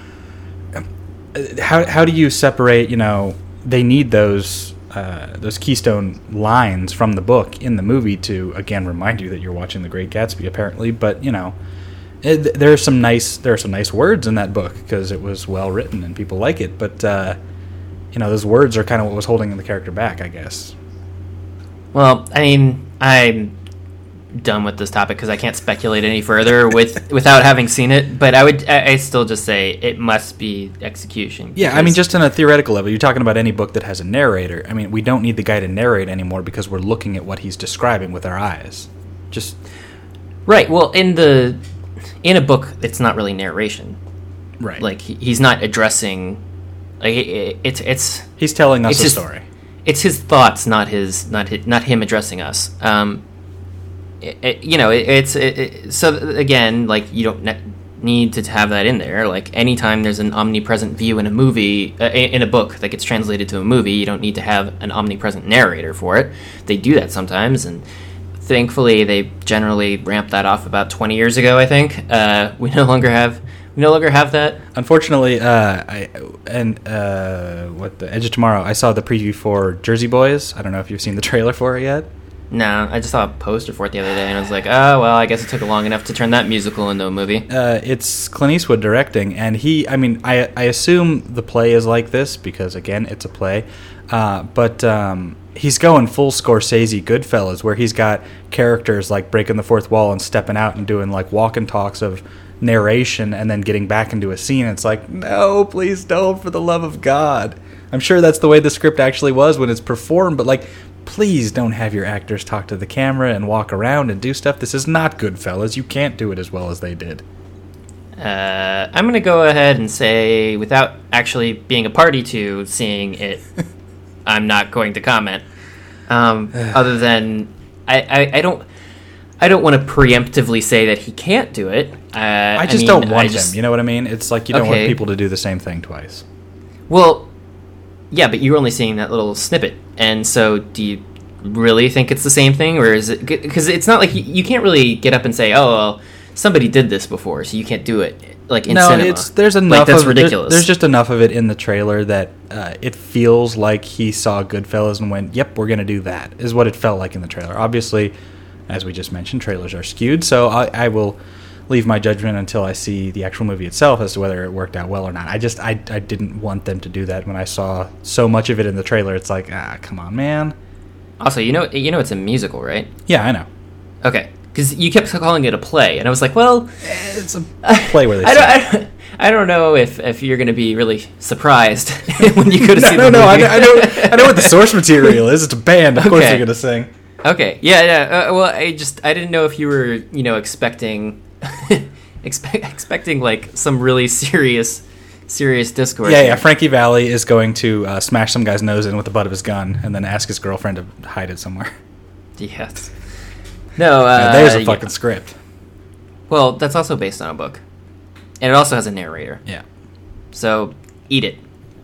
how how do you separate, you know, they need those Uh, those keystone lines from the book in the movie to again remind you that you're watching The Great Gatsby, apparently. But you know, it, there are some nice there are some nice words in that book because it was well written and people like it. But uh, you know, those words are kind of what was holding the character back, I guess. Well, I mean, I'm done with this topic because I can't speculate any further with without having seen it. But I would, I, I still just say it must be execution. Yeah, I mean, just on a theoretical level, you're talking about any book that has a narrator. I mean, we don't need the guy to narrate anymore because we're looking at what he's describing with our eyes. Just right. Well, in the in a book, it's not really narration. Right. Like he, he's not addressing. Like it, it's it's he's telling us it's a his, story. It's his thoughts, not his not his, not him addressing us. Um, It, it, you know, it, it's it, it, so again, like you don't ne- need to have that in there. Like, anytime there's an omnipresent view in a movie, uh, in a book that gets translated to a movie, you don't need to have an omnipresent narrator for it. They do that sometimes, and thankfully they generally ramped that off about twenty years ago, I think. Uh, we no longer have we no longer have that. Unfortunately, uh, I and uh, what the Edge of Tomorrow, I saw the preview for Jersey Boys. I don't know if you've seen the trailer for it yet. No, I just saw a poster for it the other day, and I was like, oh, well, I guess it took long enough to turn that musical into a movie. Uh, it's Clint Eastwood directing, and he, I mean, I I assume the play is like this, because, again, it's a play, uh, but um, he's going full Scorsese Goodfellas, where he's got characters, like, breaking the fourth wall and stepping out and doing, like, walk and talks of narration and then getting back into a scene. It's like, no, please don't, for the love of God. I'm sure that's the way the script actually was when it's performed, but, like, please don't have your actors talk to the camera and walk around and do stuff. This is not Goodfellas. You can't do it as well as they did. Uh, I'm going to go ahead and say, without actually being a party to seeing it, I'm not going to comment. Um, other than, I, I, I don't... I don't want to preemptively say that he can't do it. Uh, I just I mean, don't want just, him. You know what I mean? It's like you don't okay. want people to do the same thing twice. Well, yeah, but you're only seeing that little snippet. And so do you really think it's the same thing? Or is it... Because it's not like... You, you can't really get up and say, oh, well, somebody did this before, so you can't do it, like, in no, cinema. it's there's enough like, that's of, ridiculous. There, there's just enough of it in the trailer that uh, it feels like he saw Goodfellas and went, yep, we're going to do that, is what it felt like in the trailer. Obviously, as we just mentioned, trailers are skewed, so I, I will leave my judgment until I see the actual movie itself as to whether it worked out well or not. I just, I, I didn't want them to do that when I saw so much of it in the trailer. It's like, ah, come on, man. Also, you know, you know it's a musical, right? Yeah, I know. Okay. Because you kept calling it a play, and I was like, well... It's a play where they I, sing. don't, I, don't, I don't know if, if you're going to be really surprised when you go to no, see no, the no, movie. No, I know, I know, I know what the source material is. It's a band. Of Okay. course they're going to sing. Okay, yeah, yeah. Uh, well, I just... I didn't know if you were, you know, expecting... expect, expecting, like, some really serious... serious discourse. Yeah, here. yeah. Frankie Valli is going to uh, smash some guy's nose in with the butt of his gun and then ask his girlfriend to hide it somewhere. Yes. No, uh... Yeah, there's a yeah. fucking script. Well, that's also based on a book. And it also has a narrator. Yeah. So, eat it.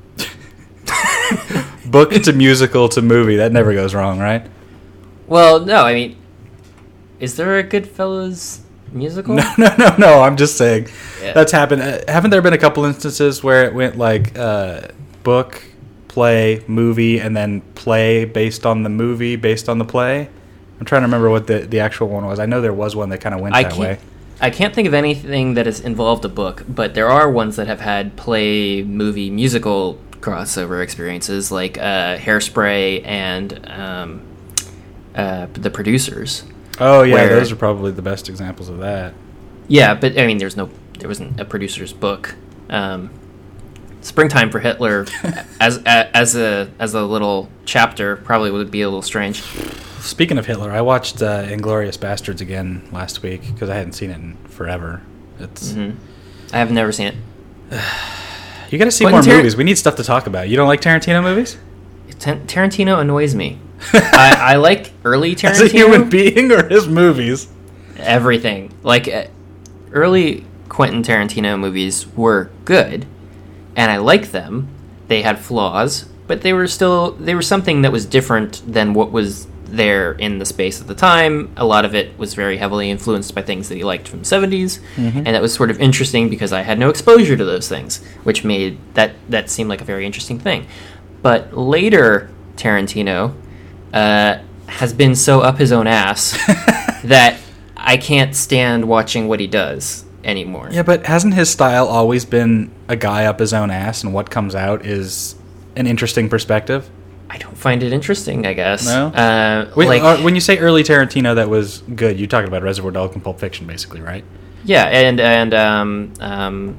Book to musical to movie. That never goes wrong, right? Well, no, I mean... Is there a Goodfellas musical? No, no, no, no. I'm just saying. Yeah. That's happened. Uh, haven't there been a couple instances where it went like uh, book, play, movie, and then play based on the movie, based on the play? I'm trying to remember what the, the actual one was. I know there was one that kind of went I that can't, way. I can't think of anything that has involved a book, but there are ones that have had play, movie, musical crossover experiences, like uh, Hairspray and um, uh, The Producers. Oh, yeah, where, those are probably the best examples of that. Yeah, but, I mean, there's no... There wasn't a producer's book. Um, Springtime for Hitler, as as a as a little chapter, probably would be a little strange. Speaking of Hitler, I watched uh, Inglourious Bastards again last week because I hadn't seen it in forever. It's Mm-hmm. I have never seen it. You got to see Quentin more Tar- movies. We need stuff to talk about. You don't like Tarantino movies? T- Tarantino annoys me. I, I like early Tarantino. As a human being or his movies? Everything. Like, uh, early Quentin Tarantino movies were good, and I liked them. They had flaws, but they were still... They were something that was different than what was there in the space at the time. A lot of it was very heavily influenced by things that he liked from the seventies, mm-hmm. and that was sort of interesting because I had no exposure to those things, which made that, that seem like a very interesting thing. But later Tarantino uh, has been so up his own ass that I can't stand watching what he does anymore. Yeah, but hasn't his style always been a guy up his own ass, and what comes out is an interesting perspective? I don't find it interesting, I guess. No? Uh, Wait, like, uh, when you say early Tarantino that was good, you're talking about Reservoir Dogs and Pulp Fiction, basically, right? yeah, and and um, um,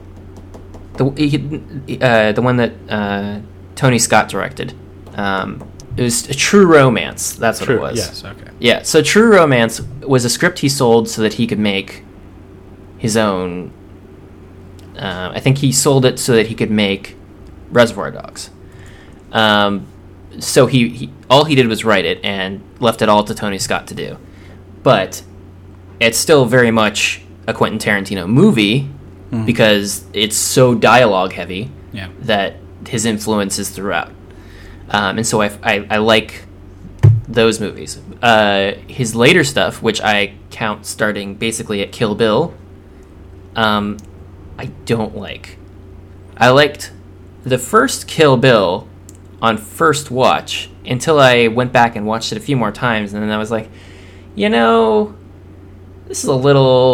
the uh, the one that uh, Tony Scott directed. Um, it was a True Romance. That's what True, it was. yes, okay. Yeah, so True Romance was a script he sold so that he could make his own. Uh, I think he sold it so that he could make Reservoir Dogs. Um, so he, he all he did was write it and left it all to Tony Scott to do. But it's still very much a Quentin Tarantino movie mm-hmm. because it's so dialogue heavy yeah. that his influence is throughout. Um, and so I, I, I like those movies. Uh, his later stuff, which I count starting basically at Kill Bill, um, I don't like. I liked the first Kill Bill on first watch until I went back and watched it a few more times, and then I was like, you know, this is a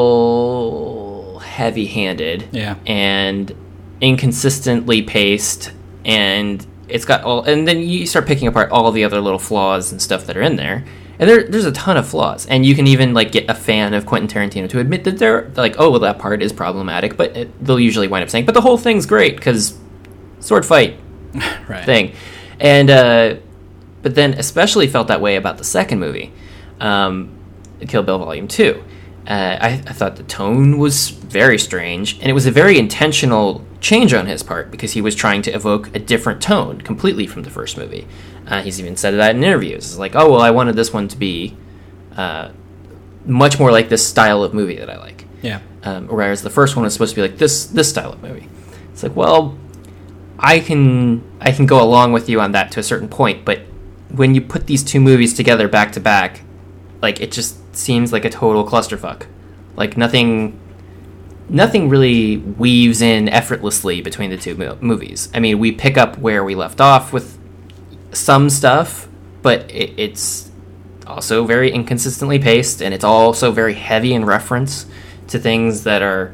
little heavy-handed yeah. and inconsistently paced, and it's got all, and then you start picking apart all the other little flaws and stuff that are in there, and there, there's a ton of flaws, and you can even like get a fan of Quentin Tarantino to admit that they're like, oh, well, that part is problematic, but it, they'll usually wind up saying, but the whole thing's great because sword fight right. thing, and uh, but then especially felt that way about the second movie, um, Kill Bill Volume Two. Uh, I, I thought the tone was very strange, and it was a very intentional change on his part because he was trying to evoke a different tone completely from the first movie. Uh, he's even said that in interviews. It's like, oh, well, I wanted this one to be uh, much more like this style of movie that I like. Yeah. Um, whereas the first one was supposed to be like this this style of movie. It's like, well, I can I can go along with you on that to a certain point, but when you put these two movies together back to back, like it just seems like a total clusterfuck. Like nothing, nothing really weaves in effortlessly between the two mo- movies. I mean, we pick up where we left off with some stuff, but it, it's also very inconsistently paced, and it's also very heavy in reference to things that are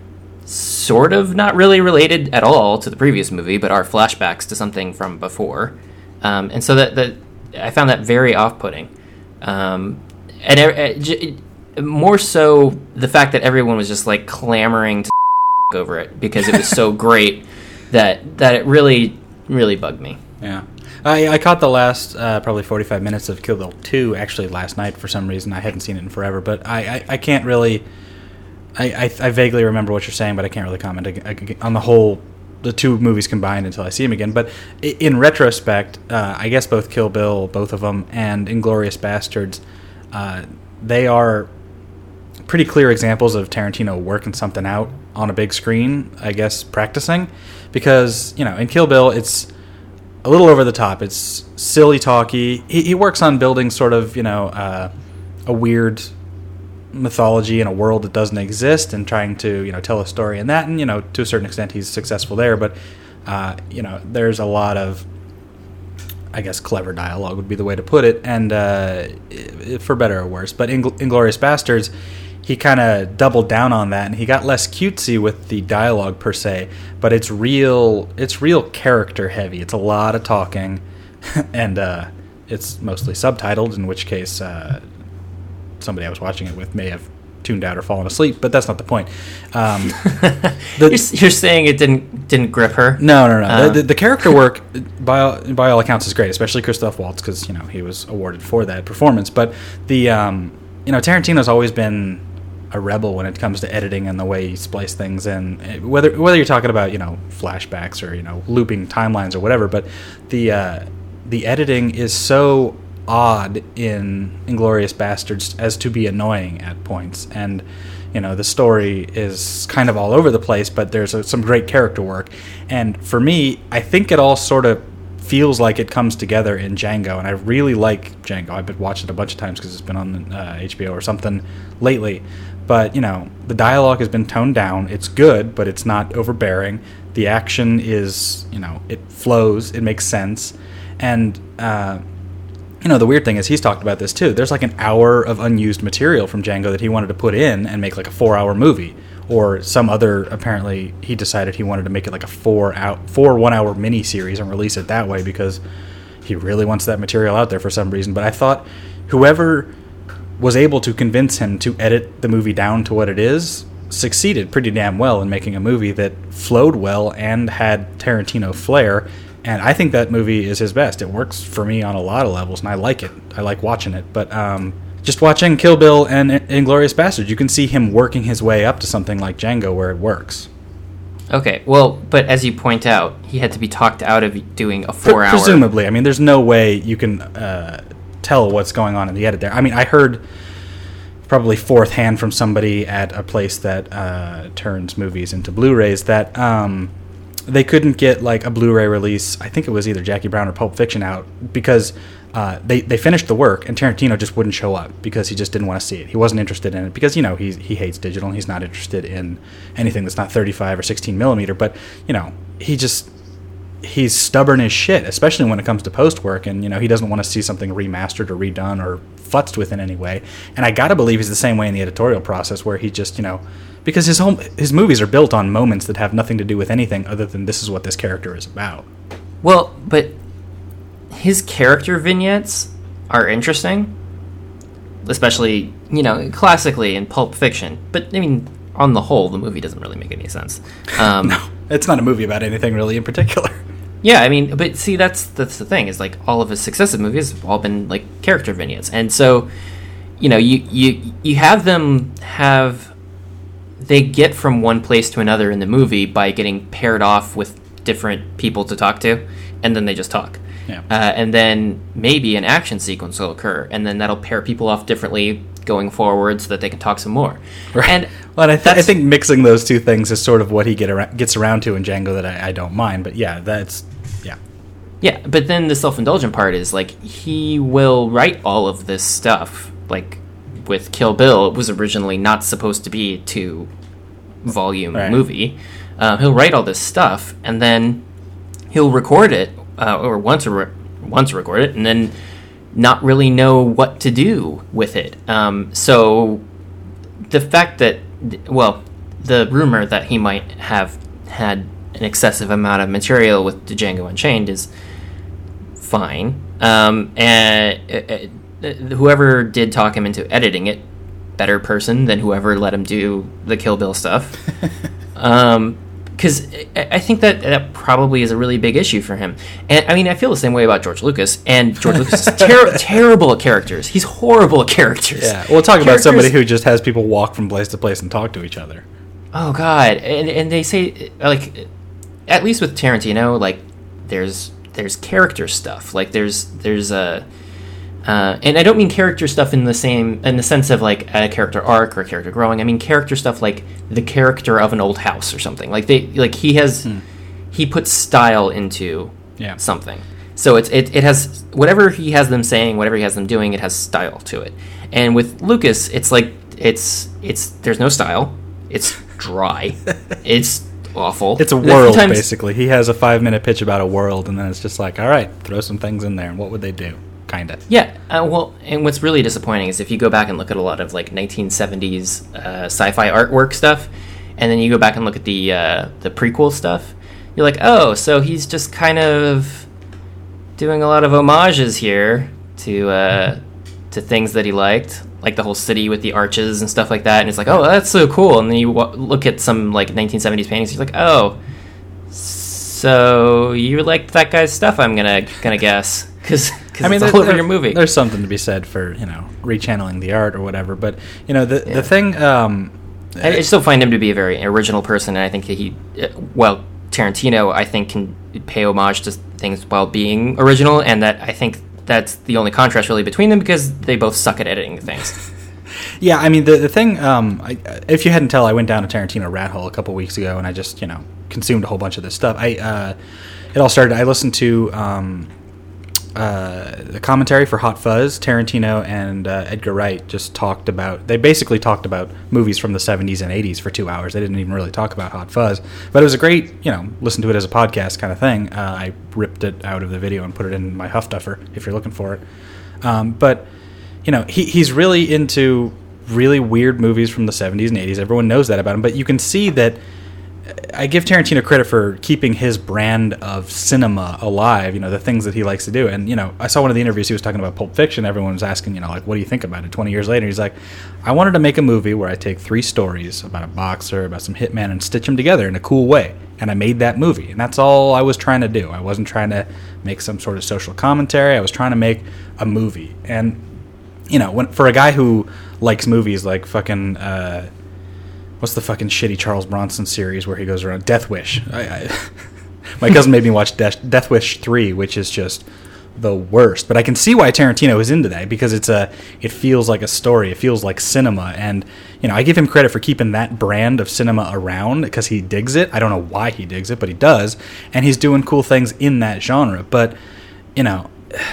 sort of not really related at all to the previous movie, but are flashbacks to something from before. Um, and so that, that I found that very off-putting. Um, and it, it, more so the fact that everyone was just like clamoring to over it because it was so great that that it really, really bugged me. Yeah. I, I caught the last uh, probably forty-five minutes of Kill Bill two actually last night for some reason. I hadn't seen it in forever, but I, I, I can't really... I, I, I vaguely remember what you're saying, but I can't really comment on the whole, the two movies combined until I see them again. But in retrospect, uh, I guess both Kill Bill, both of them, and Inglourious Bastards, uh, they are pretty clear examples of Tarantino working something out on a big screen, I guess, practicing. Because, you know, in Kill Bill, it's a little over the top. It's silly talky. He, he works on building sort of, you know, uh, a weird mythology in a world that doesn't exist and trying to, you know, tell a story in that. And, you know, to a certain extent, he's successful there. But, uh, you know, there's a lot of, I guess, clever dialogue would be the way to put it, and uh, for better or worse. But Ingl- Inglourious Bastards, he kind of doubled down on that, and he got less cutesy with the dialogue per se, but it's real it's real character heavy. It's a lot of talking, and uh, it's mostly subtitled, in which case uh, somebody I was watching it with may have tuned out or fallen asleep, but that's not the point. Um, the, you're, you're saying it didn't didn't grip her? No, no, no. Uh, the, the, the character work, by all, by all accounts, is great, especially Christoph Waltz, because, you know, he was awarded for that performance. But the um, you know, Tarantino's always been a rebel when it comes to editing and the way he spliced things in. Whether whether you're talking about, you know, flashbacks or, you know, looping timelines or whatever, but the uh, the editing is so odd in Inglourious Bastards as to be annoying at points, and, you know, the story is kind of all over the place, but there's a, some great character work, and for me, I think it all sort of feels like it comes together in Django, and I really like Django. I've been watching it a bunch of times because it's been on uh, H B O or something lately, but, you know, the dialogue has been toned down. It's good, but it's not overbearing. The action is, you know, it flows, it makes sense, and uh you know, the weird thing is, he's talked about this too. There's like an hour of unused material from Django that he wanted to put in and make like a four-hour movie, or some other. Apparently, he decided he wanted to make it like a four out four one-hour mini series and release it that way because he really wants that material out there for some reason. But I thought whoever was able to convince him to edit the movie down to what it is succeeded pretty damn well in making a movie that flowed well and had Tarantino flair. And I think that movie is his best. It works for me on a lot of levels, and I like it. I like watching it. But um, just watching Kill Bill and Inglourious Basterds, you can see him working his way up to something like Django where it works. Okay, well, but as you point out, he had to be talked out of doing a four-hour... Presumably. I mean, there's no way you can uh, tell what's going on in the edit there. I mean, I heard... probably fourth hand from somebody at a place that uh, turns movies into Blu-rays, that um, they couldn't get like a Blu-ray release. I think it was either Jackie Brown or Pulp Fiction out because uh, they they finished the work and Tarantino just wouldn't show up because he just didn't want to see it. He wasn't interested in it because, you know, he he hates digital and he's not interested in anything that's not thirty-five or sixteen millimeter. But, you know, he just he's stubborn as shit, especially when it comes to post work, and, you know, he doesn't want to see something remastered or redone or futzed with in any way. And I gotta believe he's the same way in the editorial process, where he just, you know, because his home his movies are built on moments that have nothing to do with anything other than this is what this character is about. Well, but his character vignettes are interesting, especially, you know, classically in Pulp Fiction. But I mean, on the whole, the movie doesn't really make any sense. Um, no, it's not a movie about anything really in particular. Yeah, I mean, but see, that's that's the thing, is like all of his successive movies have all been like character vignettes, and so, you know, you you you have them have they get from one place to another in the movie by getting paired off with different people to talk to, and then they just talk. Yeah. Uh, and then maybe an action sequence will occur, and then that'll pair people off differently going forward so that they can talk some more. Right. And well, I, th- I think mixing those two things is sort of what he get around, gets around to in Django that I, I don't mind. But yeah, that's yeah. Yeah, but then the self-indulgent part is like he will write all of this stuff. Like with Kill Bill, it was originally not supposed to be a two-volume right. movie. Uh, he'll write all this stuff, and then he'll record it, uh, or want to re- want to record it, and then not really know what to do with it. Um, so the fact that, well, the rumor that he might have had an excessive amount of material with Django Unchained is fine. Um, and uh, uh, whoever did talk him into editing it, better person than whoever let him do the Kill Bill stuff. um, Because I think that that probably is a really big issue for him. And I mean, I feel the same way about George Lucas. And George Lucas is ter- terrible at characters. He's horrible at characters. Yeah, we'll talk about somebody who just has people walk from place to place and talk to each other. Oh, God. And and they say, like, at least with Tarantino, like, there's there's character stuff. Like, there's there's a... Uh, and I don't mean character stuff in the same in the sense of like a character arc or a character growing. I mean character stuff like the character of an old house or something. Like they like he has hmm. he puts style into yeah. something. So it's it, it has whatever he has them saying, whatever he has them doing, it has style to it. And with Lucas, it's like it's it's there's no style. It's dry. It's awful. It's a world times, basically. He has a five minute pitch about a world, and then it's just like, all right, throw some things in there, and what would they do? Kind of. Yeah, uh, well, and what's really disappointing is if you go back and look at a lot of like nineteen seventies uh, sci-fi artwork stuff, and then you go back and look at the uh, the prequel stuff, you're like, oh, so he's just kind of doing a lot of homages here to uh, to things that he liked, like the whole city with the arches and stuff like that, and it's like, oh, that's so cool. And then you w- look at some like nineteen seventies paintings, you're like, oh, so you liked that guy's stuff? I'm gonna gonna guess. Because I mean, it's all over your movie. There's something to be said for, you know, rechanneling the art or whatever. But, you know, the yeah. the thing... Um, I, I still find him to be a very original person, and I think that he... Well, Tarantino, I think, can pay homage to things while being original, and that I think that's the only contrast really between them, because they both suck at editing things. Yeah, I mean, the the thing... Um, I, if you hadn't tell, I went down a Tarantino rat hole a couple weeks ago, and I just, you know, consumed a whole bunch of this stuff. I uh, It all started... I listened to... Um, Uh, the commentary for Hot Fuzz. Tarantino and uh, Edgar Wright just talked about, they basically talked about movies from the seventies and eighties for two hours. They didn't even really talk about Hot Fuzz, but it was a great, you know, listen to it as a podcast kind of thing. Uh, I ripped it out of the video and put it in my Huff Duffer if you're looking for it. Um, but, you know, he he's really into really weird movies from the seventies and eighties. Everyone knows that about him, but you can see that I give Tarantino credit for keeping his brand of cinema alive, you know, the things that he likes to do. And, you know, I saw one of the interviews he was talking about Pulp Fiction. Everyone was asking, you know, like, what do you think about it? twenty years later, he's like, I wanted to make a movie where I take three stories about a boxer, about some hitman, and stitch them together in a cool way. And I made that movie. And that's all I was trying to do. I wasn't trying to make some sort of social commentary. I was trying to make a movie. And, you know, when, for a guy who likes movies like fucking... Uh, What's the fucking shitty Charles Bronson series where he goes around? Death Wish. I, I, my cousin made me watch Death, Death Wish three, which is just the worst. But I can see why Tarantino is into that, because it's a it feels like a story. It feels like cinema, and you know I give him credit for keeping that brand of cinema around because he digs it. I don't know why he digs it, but he does, and he's doing cool things in that genre. But you know,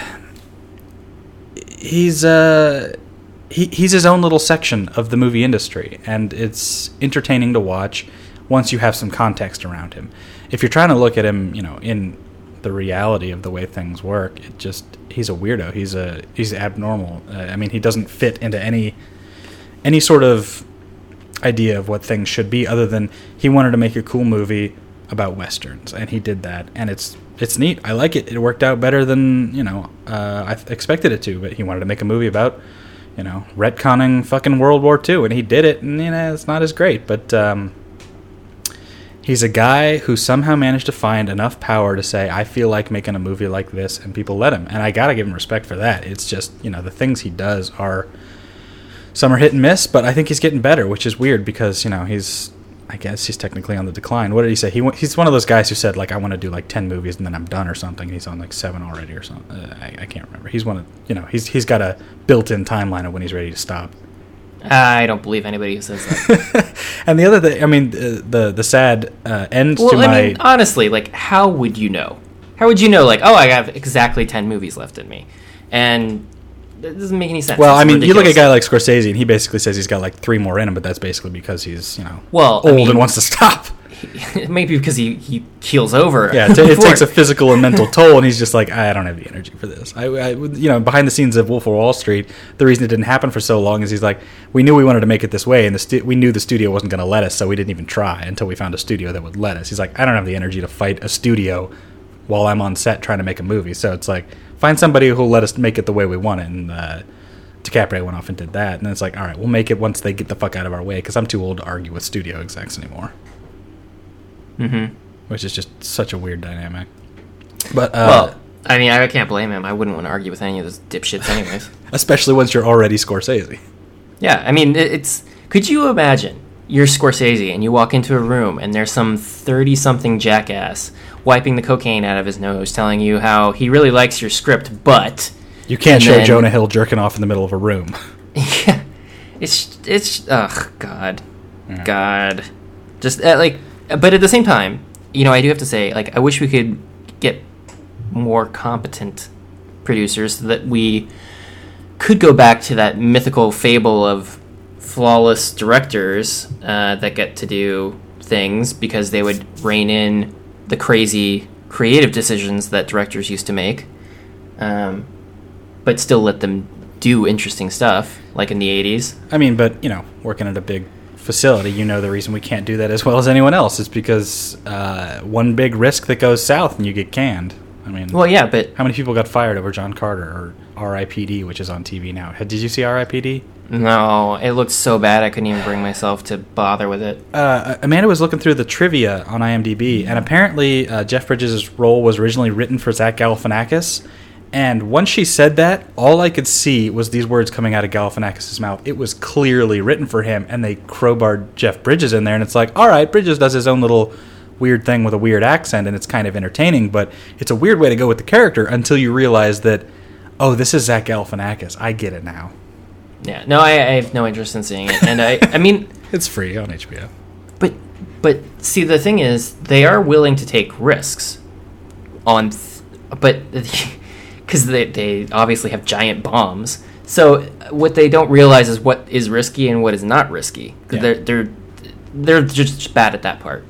he's uh he he's his own little section of the movie industry, and it's entertaining to watch once you have some context around him. If you're trying to look at him, you know, in the reality of the way things work, it just he's a weirdo. He's a he's abnormal. Uh, I mean, he doesn't fit into any any sort of idea of what things should be, other than he wanted to make a cool movie about westerns, and he did that, and it's it's neat. I like it. It worked out better than you know uh, I expected it to. But he wanted to make a movie about you know retconning fucking World War Two, and he did it, and you know it's not as great, but. Um, He's a guy who somehow managed to find enough power to say, I feel like making a movie like this, and people let him. And I gotta give him respect for that. It's just, you know, the things he does are, some are hit and miss, but I think he's getting better, which is weird because, you know, he's, I guess he's technically on the decline. What did he say? He He's one of those guys who said, like, I want to do like ten movies and then I'm done or something. He's on like seven already or something. Uh, I, I can't remember. He's one of, you know, he's he's got a built-in timeline of when he's ready to stop. I don't believe anybody who says that. And the other thing, I mean, the the, the sad uh, end well, to I my... mean, honestly, like, how would you know? How would you know, like, oh, I have exactly ten movies left in me? And it doesn't make any sense. Well, It's I mean, ridiculous. you look at a guy like Scorsese, and he basically says he's got like three more in him, but that's basically because he's, you know, well, old I mean, and wants to stop. Maybe because he, he keels over. Yeah, it, t- it takes a physical and mental toll, and he's just like, I don't have the energy for this. I, I, you know, behind the scenes of Wolf of Wall Street, the reason it didn't happen for so long is he's like, we knew we wanted to make it this way, and the stu- we knew the studio wasn't going to let us, so we didn't even try until we found a studio that would let us. He's like, I don't have the energy to fight a studio while I'm on set trying to make a movie. So it's like, find somebody who'll let us make it the way we want it. And uh, DiCaprio went off and did that. And then it's like, all right, we'll make it once they get the fuck out of our way, because I'm too old to argue with studio execs anymore. Mm-hmm. Which is just such a weird dynamic. But uh, well, I mean, I can't blame him. I wouldn't want to argue with any of those dipshits anyways. especially once you're already Scorsese. Yeah, I mean, it- it's... Could you imagine you're Scorsese and you walk into a room and there's some thirty-something jackass wiping the cocaine out of his nose telling you how he really likes your script, but... You can't and show then- Jonah Hill jerking off in the middle of a room. Yeah. It's... It's... Ugh, God. Yeah. God. Just, uh, like... But at the same time, you know, I do have to say, like, I wish we could get more competent producers so that we could go back to that mythical fable of flawless directors uh, that get to do things because they would rein in the crazy creative decisions that directors used to make, um, but still let them do interesting stuff, like in the eighties. I mean, but, you know, working at a big facility, you know the reason we can't do that as well as anyone else is because uh, one big risk that goes south and you get canned. I mean, Well, yeah, but how many people got fired over John Carter or R I P D, which is on T V now? Did you see R I P D? no, it looked so bad I couldn't even bring myself to bother with it. Uh, Amanda was looking through the trivia on IMDb, and apparently uh, Jeff Bridges' role was originally written for Zach Galifianakis. And once she said that, all I could see was these words coming out of Galifianakis' mouth. It was clearly written for him, and they crowbarred Jeff Bridges in there, and it's like, all right, Bridges does his own little weird thing with a weird accent, and it's kind of entertaining, but it's a weird way to go with the character until you realize that, oh, this is Zach Galifianakis. I get it now. Yeah, no, I, I have no interest in seeing it. And I, I mean, It's free on H B O. but, but see, the thing is, they are willing to take risks on, th- but because they they obviously have giant bombs. So what they don't realize is what is risky and what is not risky. 'Cause Yeah. They're they're they're just bad at that part.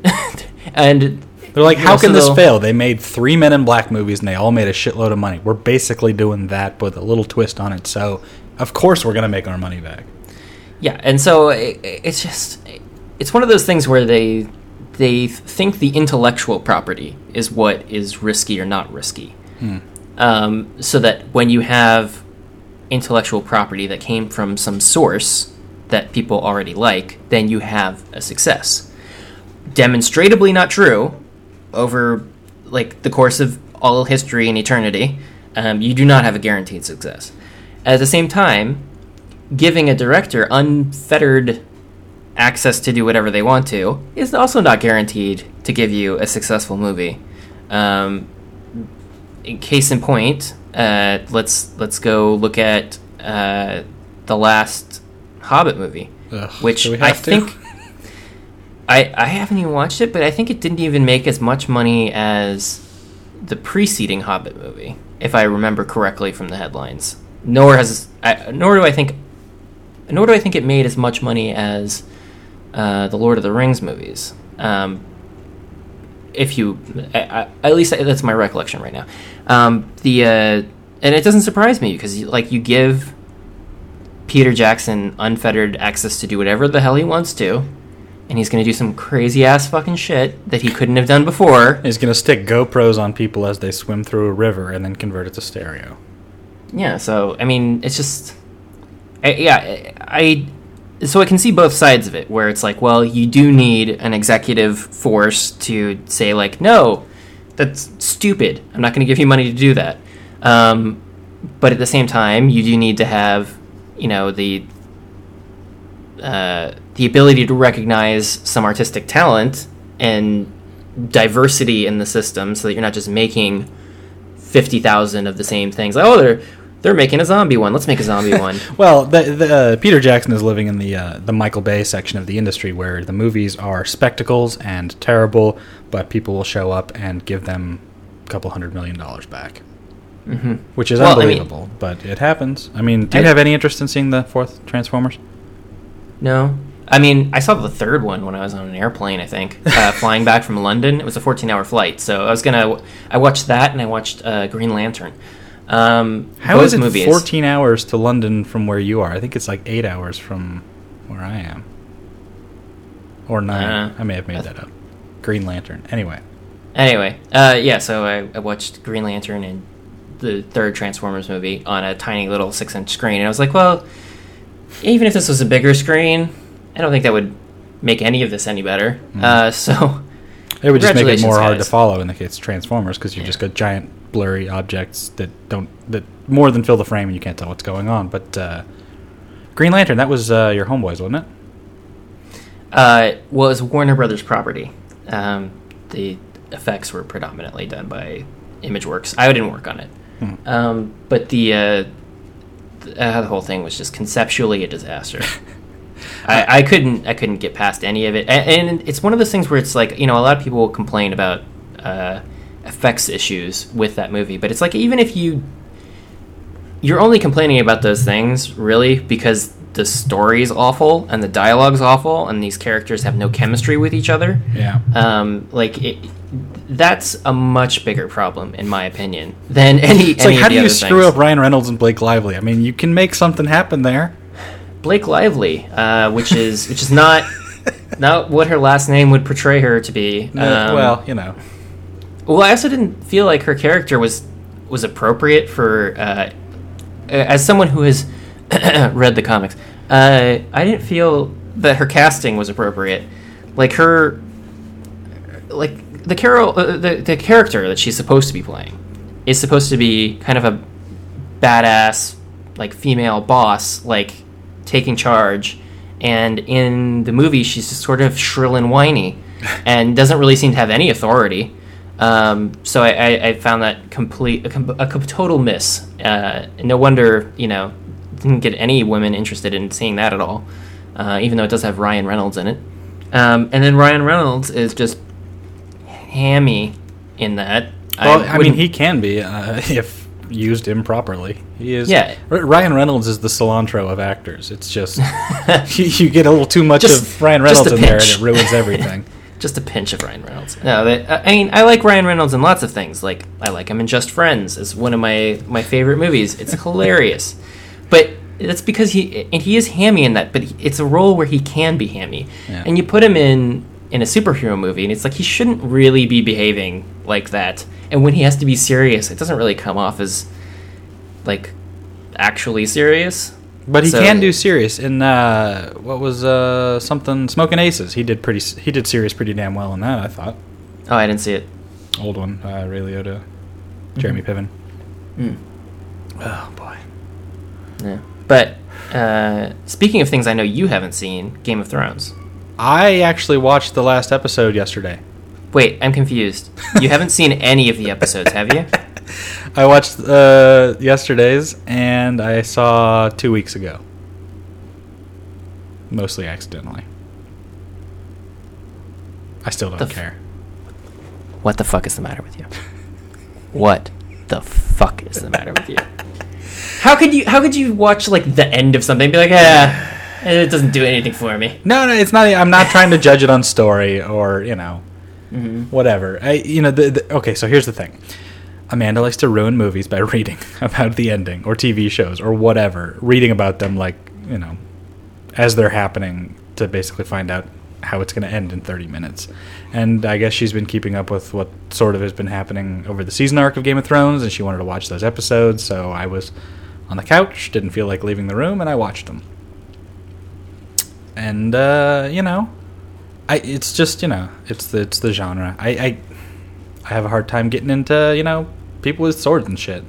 And They're like, you how know, can so this they'll- fail? They made three Men in Black movies, and they all made a shitload of money. We're basically doing that with a little twist on it, so of course we're going to make our money back. Yeah, and so it, it's just it's one of those things where they they think the intellectual property is what is risky or not risky. Hmm. Um, so that when you have intellectual property that came from some source that people already like, then you have a success. Demonstrably not true over like the course of all history and eternity. Um, you do not have a guaranteed success. At the same time, giving a director unfettered access to do whatever they want to is also not guaranteed to give you a successful movie. Um, in case in point, uh, let's let's go look at uh, the last Hobbit movie, Ugh, which do we I have to? think I I haven't even watched it, but I think it didn't even make as much money as the preceding Hobbit movie, if I remember correctly from the headlines. Nor has I, nor do I think nor do I think it made as much money as uh, the Lord of the Rings movies. Um, if you, I, I, at least that's my recollection right now. Um, the uh, and it doesn't surprise me because like you give Peter Jackson unfettered access to do whatever the hell he wants to, and he's going to do some crazy ass fucking shit that he couldn't have done before. He's going to stick GoPros on people as they swim through a river and then convert it to stereo. Yeah, so I mean, it's just, I, yeah, I. So I can see both sides of it, where it's like, well, you do need an executive force to say, like, no, that's stupid. I'm not going to give you money to do that. Um, but at the same time, you do need to have, you know, the uh, the ability to recognize some artistic talent and diversity in the system, so that you're not just making fifty thousand of the same things. Like, oh, they're they're making a zombie one. Let's make a zombie one. Well, the, the, uh, Peter Jackson is living in the uh, the Michael Bay section of the industry, where the movies are spectacles and terrible, but people will show up and give them a couple hundred million dollars back, Mm-hmm. which is Well, I unbelievable. mean- but it happens. I mean, do you I- have any interest in seeing the fourth Transformers? No. I mean, I saw the third one when I was on an airplane, I think, uh, flying back from London. It was a fourteen-hour flight, so I was gonna. I watched that, and I watched uh, Green Lantern. Um, How both is it movies. fourteen hours to London from where you are? I think it's like eight hours from where I am. Or nine. Uh, I may have made that up. Green Lantern. Anyway. Anyway, uh, yeah, so I, I watched Green Lantern and the third Transformers movie on a tiny little six-inch screen, and I was like, well, even if this was a bigger screen, I don't think that would make any of this any better. Mm. Uh, so, It would just make it Congratulations, more hard to guys. follow in the case of Transformers, because you've Yeah. just got giant blurry objects that don't that more than fill the frame and you can't tell what's going on. But uh, Green Lantern, that was uh, your homeboys, wasn't it? uh, well, it was Warner Brothers property. Um, the effects were predominantly done by ImageWorks. I didn't work on it. Hmm. Um, but the, uh, the, uh, the whole thing was just conceptually a disaster. I, I couldn't I couldn't get past any of it, and, and it's one of those things where it's like, you know, a lot of people will complain about uh, effects issues with that movie, but it's like, even if you you're only complaining about those things really because the story's awful and the dialogue's awful and these characters have no chemistry with each other. Yeah. Um, like it, that's a much bigger problem, in my opinion, than any. It's any like, of how the do you other screw things. up Ryan Reynolds and Blake Lively? I mean, you can make something happen there. Blake Lively, uh, which is which is not not what her last name would portray her to be. No, Um, well, you know. well, I also didn't feel like her character was was appropriate for uh, as someone who has read the comics. Uh, I didn't feel that her casting was appropriate. Like her, like the Carol, uh, the the character that she's supposed to be playing is supposed to be kind of a badass, like female boss, like taking charge, and in the movie she's just sort of shrill and whiny and doesn't really seem to have any authority. Um, so I, I, I found that complete a, com- a com- total miss. Uh, no wonder, you know, didn't get any women interested in seeing that at all, uh, even though it does have Ryan Reynolds in it. Um, and then Ryan Reynolds is just hammy in that. Well, I, mean, wouldn't- he can be uh, if used improperly. He is. Yeah. R- Ryan Reynolds is the cilantro of actors. It's just you, you get a little too much Just- of Ryan just Reynolds a in there, and pinch. it ruins everything. Just a pinch of Ryan Reynolds. No, that, I mean, I like Ryan Reynolds in lots of things. Like, I like him in Just Friends as one of my, my favorite movies. It's hilarious. But that's because he and he is hammy in that, but he, it's a role where he can be hammy. Yeah. And you put him in in a superhero movie, and it's like he shouldn't really be behaving like that. And when he has to be serious, it doesn't really come off as, like, actually serious. But he So- can do serious. In uh, what was uh, something Smoking Aces? He did pretty. s- He did serious pretty damn well in that. I thought. Oh, I didn't see it. Old one, uh, Ray Liotta, Jeremy Piven. Mm. Oh boy. Yeah. But uh, speaking of things I know you haven't seen, Game of Thrones. I actually watched the last episode yesterday. Wait, I'm confused. You haven't seen any of the episodes, have you? I watched uh, yesterday's, and I saw two weeks ago. Mostly accidentally. I still don't The f- care. What the fuck is the matter with you? What the fuck is the matter with you? How could you how could you watch like the end of something and be like, ah, it doesn't do anything for me? No, no, it's not. I'm not trying to judge it on story or, you know, Mm-hmm. whatever. I, you know, the, the, okay, so here's the thing. Amanda likes to ruin movies by reading about the ending, or T V shows, or whatever. Reading about them, like, you know, as they're happening, to basically find out how it's going to end in thirty minutes. And I guess she's been keeping up with what sort of has been happening over the season arc of Game of Thrones, and she wanted to watch those episodes, so I was on the couch, didn't feel like leaving the room, and I watched them. And, uh, you know, I it's just, you know, it's the, it's the genre. I, I, I have a hard time getting into, you know, people with swords and shit.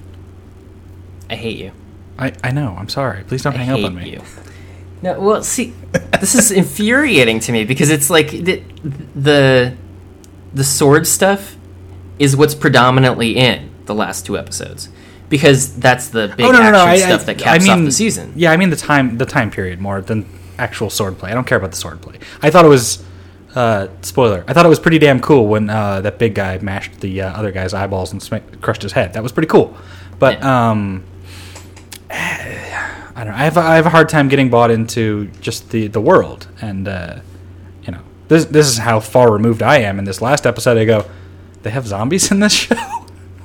I hate you. I, I know, I'm sorry. Please don't I hang hate up on me. you. No, well, see, this is infuriating to me because it's like the, the the sword stuff is what's predominantly in the last two episodes, because that's the big Oh, no, no, action no, I- stuff I- that caps I mean, off the season. Yeah, I mean the time the time period more than actual sword play. I don't care about the sword play. I thought it was uh, spoiler. I thought it was pretty damn cool when uh, that big guy mashed the uh, other guy's eyeballs and sm- crushed his head. That was pretty cool. But Yeah. um, I don't know. I have a, I have a hard time getting bought into just the, the world, and uh, you know, this this is how far removed I am. In this last episode, I go, they have zombies in this show.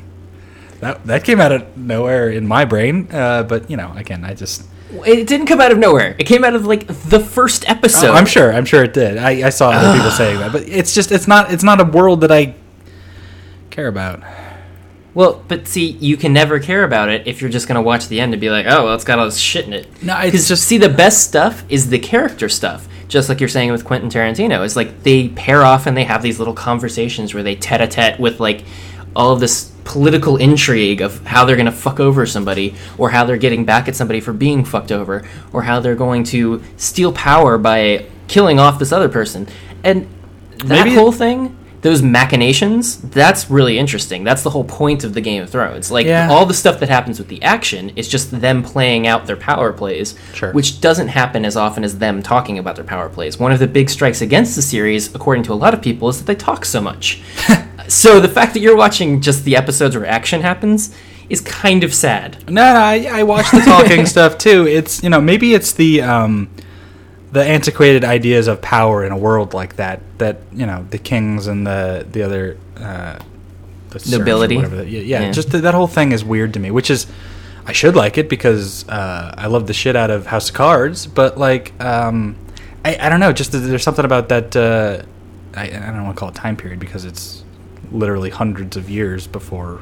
that that came out of nowhere in my brain. Uh, but you know, again, I just. It didn't come out of nowhere. It came out of like the first episode. Oh, I'm sure. I'm sure it did. I, I saw other people saying that, but it's just it's not it's not a world that I care about. Well, but see, you can never care about it if you're just going to watch the end and be like, oh, well, it's got all this shit in it. No, it's Because just- see, the best stuff is the character stuff. Just like you're saying with Quentin Tarantino. It's like they pair off and they have these little conversations where they tete-a-tete with like all of this political intrigue of how they're going to fuck over somebody, or how they're getting back at somebody for being fucked over, or how they're going to steal power by killing off this other person. And that Maybe- whole thing, those machinations, that's really interesting. That's the whole point of the Game of Thrones. Like, Yeah. all the stuff that happens with the action is just them playing out their power plays, Sure. which doesn't happen as often as them talking about their power plays. One of the big strikes against the series, according to a lot of people, is that they talk so much. So the fact that you're watching just the episodes where action happens is kind of sad. No, no, I, I watch the talking stuff too. It's you know maybe it's the um, the antiquated ideas of power in a world like that. That you know the kings and the the other uh, the serfs or Nobility? whatever that- yeah, yeah, Yeah. just th- that whole thing is weird to me. Which is I should like it because uh, I love the shit out of House of Cards. But like um, I I don't know. Just th- there's something about that. Uh, I, I don't want to call it time period because it's literally hundreds of years before.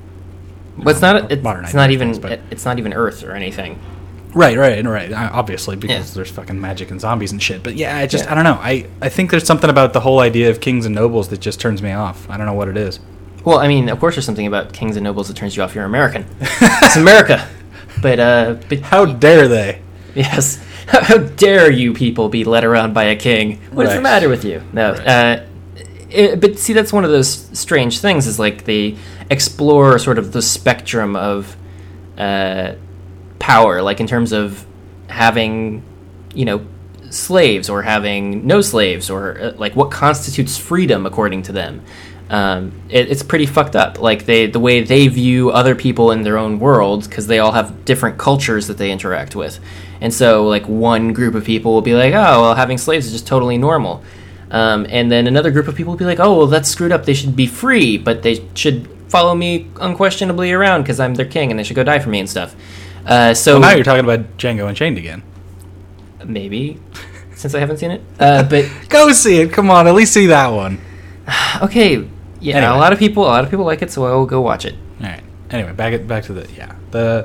But it's not. It's, modern it's not ideas, even. but- It's not even Earth or anything. Right, right, right. uh, Obviously, because Yeah. there's fucking magic and zombies and shit. But yeah, I just, Yeah. I don't know. I, I think there's something about the whole idea of kings and nobles that just turns me off. I don't know what it is. Well, I mean, of course, there's something about kings and nobles that turns you off. You're American. It's America. But uh, but How dare they? yes, how dare you people be led around by a king? What is the Right. matter with you? No. Right. Uh, it, but see, that's one of those strange things. Is like they explore sort of the spectrum of uh, power, like in terms of having, you know, slaves or having no slaves, or uh, like what constitutes freedom according to them. Um, it, it's pretty fucked up. Like they, the way they view other people in their own world, because they all have different cultures that they interact with, and so like one group of people will be like, oh, well, having slaves is just totally normal, um, and then another group of people will be like, oh, well, that's screwed up. They should be free, but they should follow me unquestionably around because I'm their king, and they should go die for me and stuff. Uh, so Well, now you're talking about Django Unchained again. maybe, since I haven't seen it, uh, but Go see it. Come on, at least see that one. okay, yeah, Anyway. a lot of people, a lot of people like it, so I will go watch it. All right. Anyway, back at, back to the yeah the.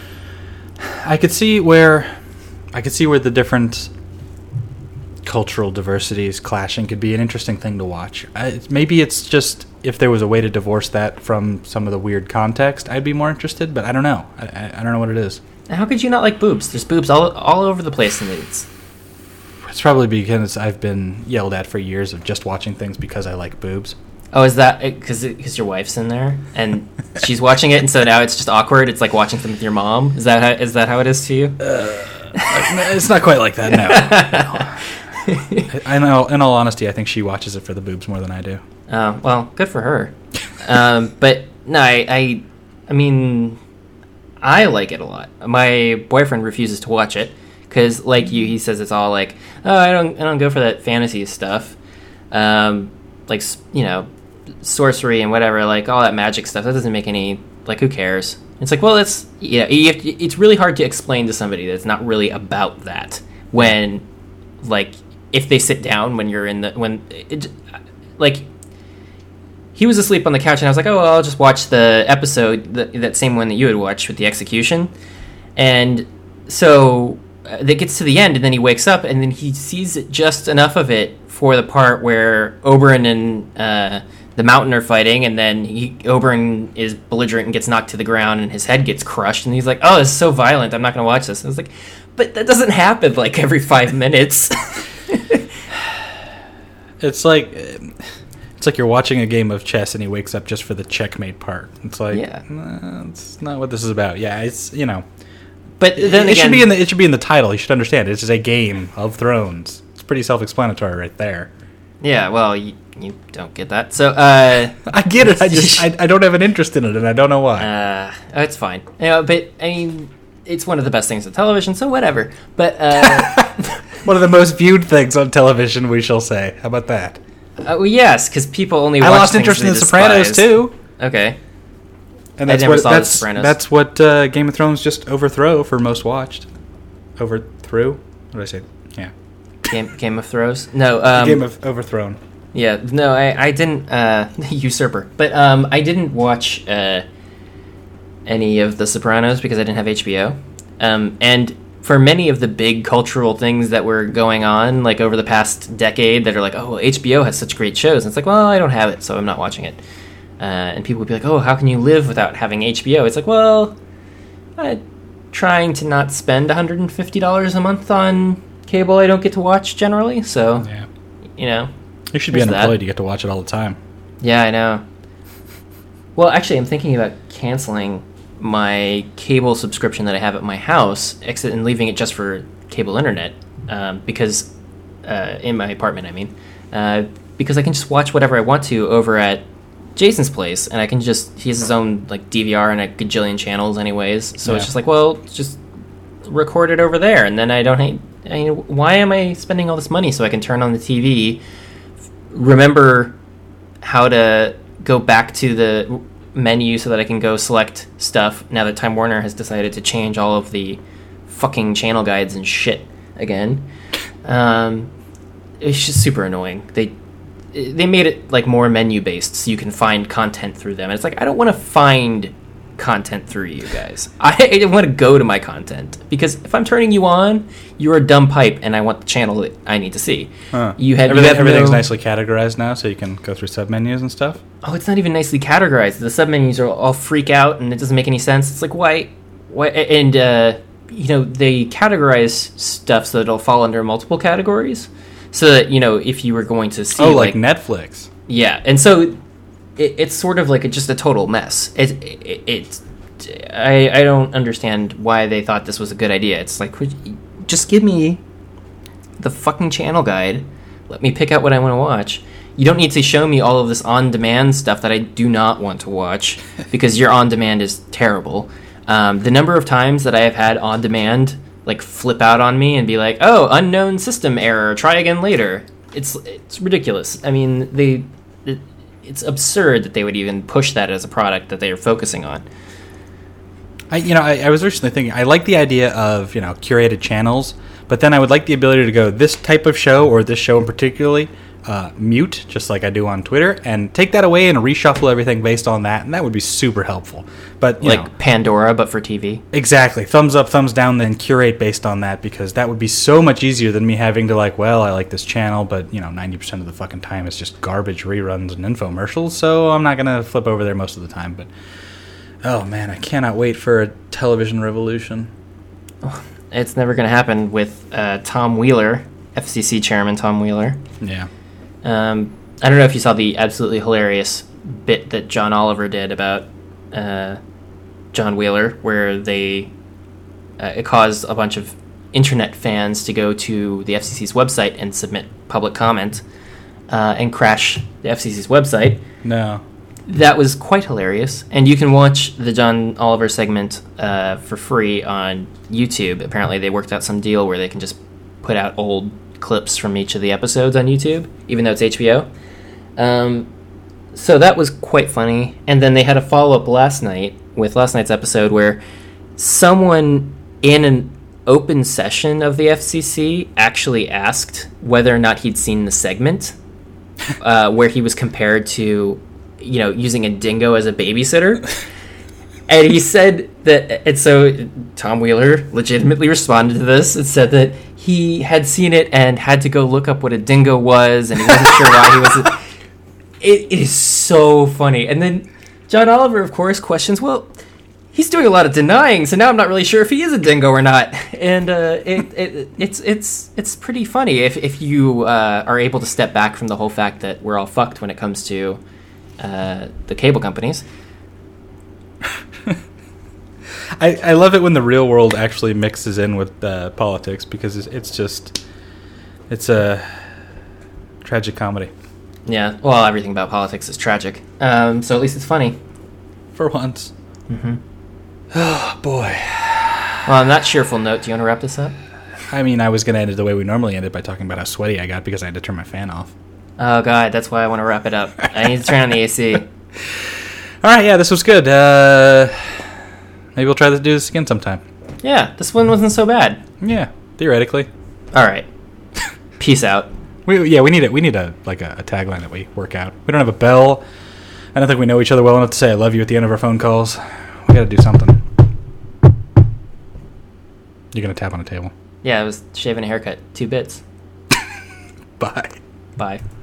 I could see where, I could see where the different cultural diversities clashing could be an interesting thing to watch. I, maybe it's just if there was a way to divorce that from some of the weird context, I'd be more interested. But I don't know. I, I, I don't know what it is. How could you not like boobs? There's boobs all all over the place in these. It's probably because I've been yelled at for years of just watching things because I like boobs. Oh, is that because because your wife's in there and she's watching it, and so now it's just awkward? It's like watching something with your mom. Is that how, is that how it is to you? Uh, it's not quite like that. No. no. I know. In all honesty, I think she watches it for the boobs more than I do. Oh, well, good for her. um, but no, I, I, I mean, I like it a lot. My boyfriend refuses to watch it because, like you, he says it's all like, oh, I don't, I don't go for that fantasy stuff. Um, like you know. sorcery and whatever, like all that magic stuff, that doesn't make any, like, who cares? It's like, well, it's, yeah, you have to, it's really hard to explain to somebody that it's not really about that when, like, if they sit down when you're in the, when, it, like, he was asleep on the couch and I was like, oh, well, I'll just watch the episode, the, that same one that you had watched with the execution, and so uh, that gets to the end and then he wakes up and then he sees just enough of it for the part where Oberyn and, uh, the Mountain are fighting, and then he, Oberyn is belligerent and gets knocked to the ground, and his head gets crushed, and he's like, oh, this is so violent, I'm not going to watch this. And I was like, but that doesn't happen, like, every five minutes. It's like... It's like you're watching a game of chess, and he wakes up just for the checkmate part. It's like, yeah. nah, that's not what this is about. Yeah, it's, you know... But then it, again... should be in the, it should be in the title, you should understand. It's just a game of Thrones. It's pretty self-explanatory right there. Yeah, well, you, you don't get that. So, uh... I get it, I just, I, I don't have an interest in it, and I don't know why. Uh, oh, it's fine. You know, but, I mean, it's one of the best things on television, so whatever. But, uh... one of the most viewed things on television, we shall say. How about that? Uh, well, yes, because people only watch I lost things interest in they The Sopranos, despise. too. Okay. And that's I never what, saw that's, The Sopranos. That's what uh, Game of Thrones just overthrew for most watched. Overthrew? What did I say? Yeah. Game, Game of Thrones? No, um... Game of Overthrown. Yeah, no, I, I didn't, uh, usurper, but, um, I didn't watch, uh, any of The Sopranos because I didn't have H B O, um, and for many of the big cultural things that were going on, like, over the past decade that are like, oh, H B O has such great shows, and it's like, well, I don't have it, so I'm not watching it, uh, and people would be like, oh, how can you live without having H B O? It's like, well, I'm trying to not spend one hundred fifty dollars a month on cable I don't get to watch generally, so, yeah. you know. You should be There's unemployed. that. You get to watch it all the time. Yeah, I know. Well, actually, I'm thinking about canceling my cable subscription that I have at my house, exit and leaving it just for cable internet, um, because uh, in my apartment, I mean, uh, because I can just watch whatever I want to over at Jason's place, and I can just he has his own like D V R and a gajillion channels, anyways. So Yeah. it's just like, well, just record it over there, and then I don't. I mean, why am I spending all this money so I can turn on the T V? Remember how to go back to the menu so that I can go select stuff now that Time Warner has decided to change all of the fucking channel guides and shit again. Um, it's just super annoying. They they made it like more menu based so you can find content through them. And it's like, I don't want to find content through you guys. I, I want to go to my content, because if I'm turning you on, you're a dumb pipe and I want the channel that I need to see. Huh. You have, Everything, you have everything's no- nicely categorized now, so you can go through submenus and stuff. Oh, it's not even nicely categorized. The submenus are all freak out, and it doesn't make any sense. It's like, why? Why? And uh, you know, they categorize stuff so that it'll fall under multiple categories, so that, you know, if you were going to see, Oh, like, like, Netflix. yeah, and so it, it's sort of like a, just a total mess. It, it, it's I I don't understand why they thought this was a good idea. It's like, just give me the fucking channel guide. Let me pick out what I want to watch. You don't need to show me all of this on-demand stuff that I do not want to watch, because your on-demand is terrible. Um, the number of times that I have had on-demand like flip out on me and be like, "Oh, unknown system error. Try again later." It's it's ridiculous. I mean, they it, it's absurd that they would even push that as a product that they are focusing on. I, you know, I, I was recently thinking, I like the idea of, you know, curated channels, but then I would like the ability to go, this type of show, or this show in particularly, uh, mute, just like I do on Twitter, and take that away and reshuffle everything based on that, and that would be super helpful. But, you Like know, Pandora, but for T V. exactly. Thumbs up, thumbs down, then curate based on that, because that would be so much easier than me having to, like, well, I like this channel, but, you know, ninety percent of the fucking time it's just garbage reruns and infomercials, so I'm not going to flip over there most of the time, but... Oh, man, I cannot wait for a television revolution. Oh, it's never going to happen with uh, Tom Wheeler, F C C chairman Tom Wheeler. Yeah. Um, I don't know if you saw the absolutely hilarious bit that John Oliver did about uh, John Wheeler, where they uh, it caused a bunch of internet fans to go to the F C C's website and submit public comment uh, and crash the F C C's website. No. That was quite hilarious, and you can watch the John Oliver segment uh, for free on YouTube. Apparently, they worked out some deal where they can just put out old clips from each of the episodes on YouTube, even though it's H B O. Um, so that was quite funny. And then they had a follow-up last night with last night's episode where someone in an open session of the F C C actually asked whether or not he'd seen the segment uh, where he was compared to, you know, using a dingo as a babysitter. And he said that, and so Tom Wheeler legitimately responded to this and said that he had seen it and had to go look up what a dingo was, and he wasn't sure why he was. It, it is so funny. And then John Oliver, of course, questions, well, he's doing a lot of denying, so now I'm not really sure if he is a dingo or not. And uh, it, it it's it's it's pretty funny if if you uh, are able to step back from the whole fact that we're all fucked when it comes to uh, the cable companies. I, I love it when the real world actually mixes in with uh, politics, because it's, it's just it's a tragic comedy. Yeah, well, everything about politics is tragic. Um, so at least it's funny. For once. Mm-hmm. Oh, boy. Well, on that cheerful note, do you want to wrap this up? I mean, I was going to end it the way we normally end it, by talking about how sweaty I got because I had to turn my fan off. Oh, God, that's why I want to wrap it up. I need to turn on the A C. All right, yeah, this was good. Uh, maybe we'll try to do this again sometime. Yeah, this one wasn't so bad. Yeah, theoretically. All right. Peace out. We, yeah, we need it. We need a like a, a tagline that we work out. We don't have a bell. I don't think we know each other well enough to say "I love you" at the end of our phone calls. We got to do something. You're gonna tap on a table. Yeah, I was shaving a haircut. Two bits. Bye. Bye.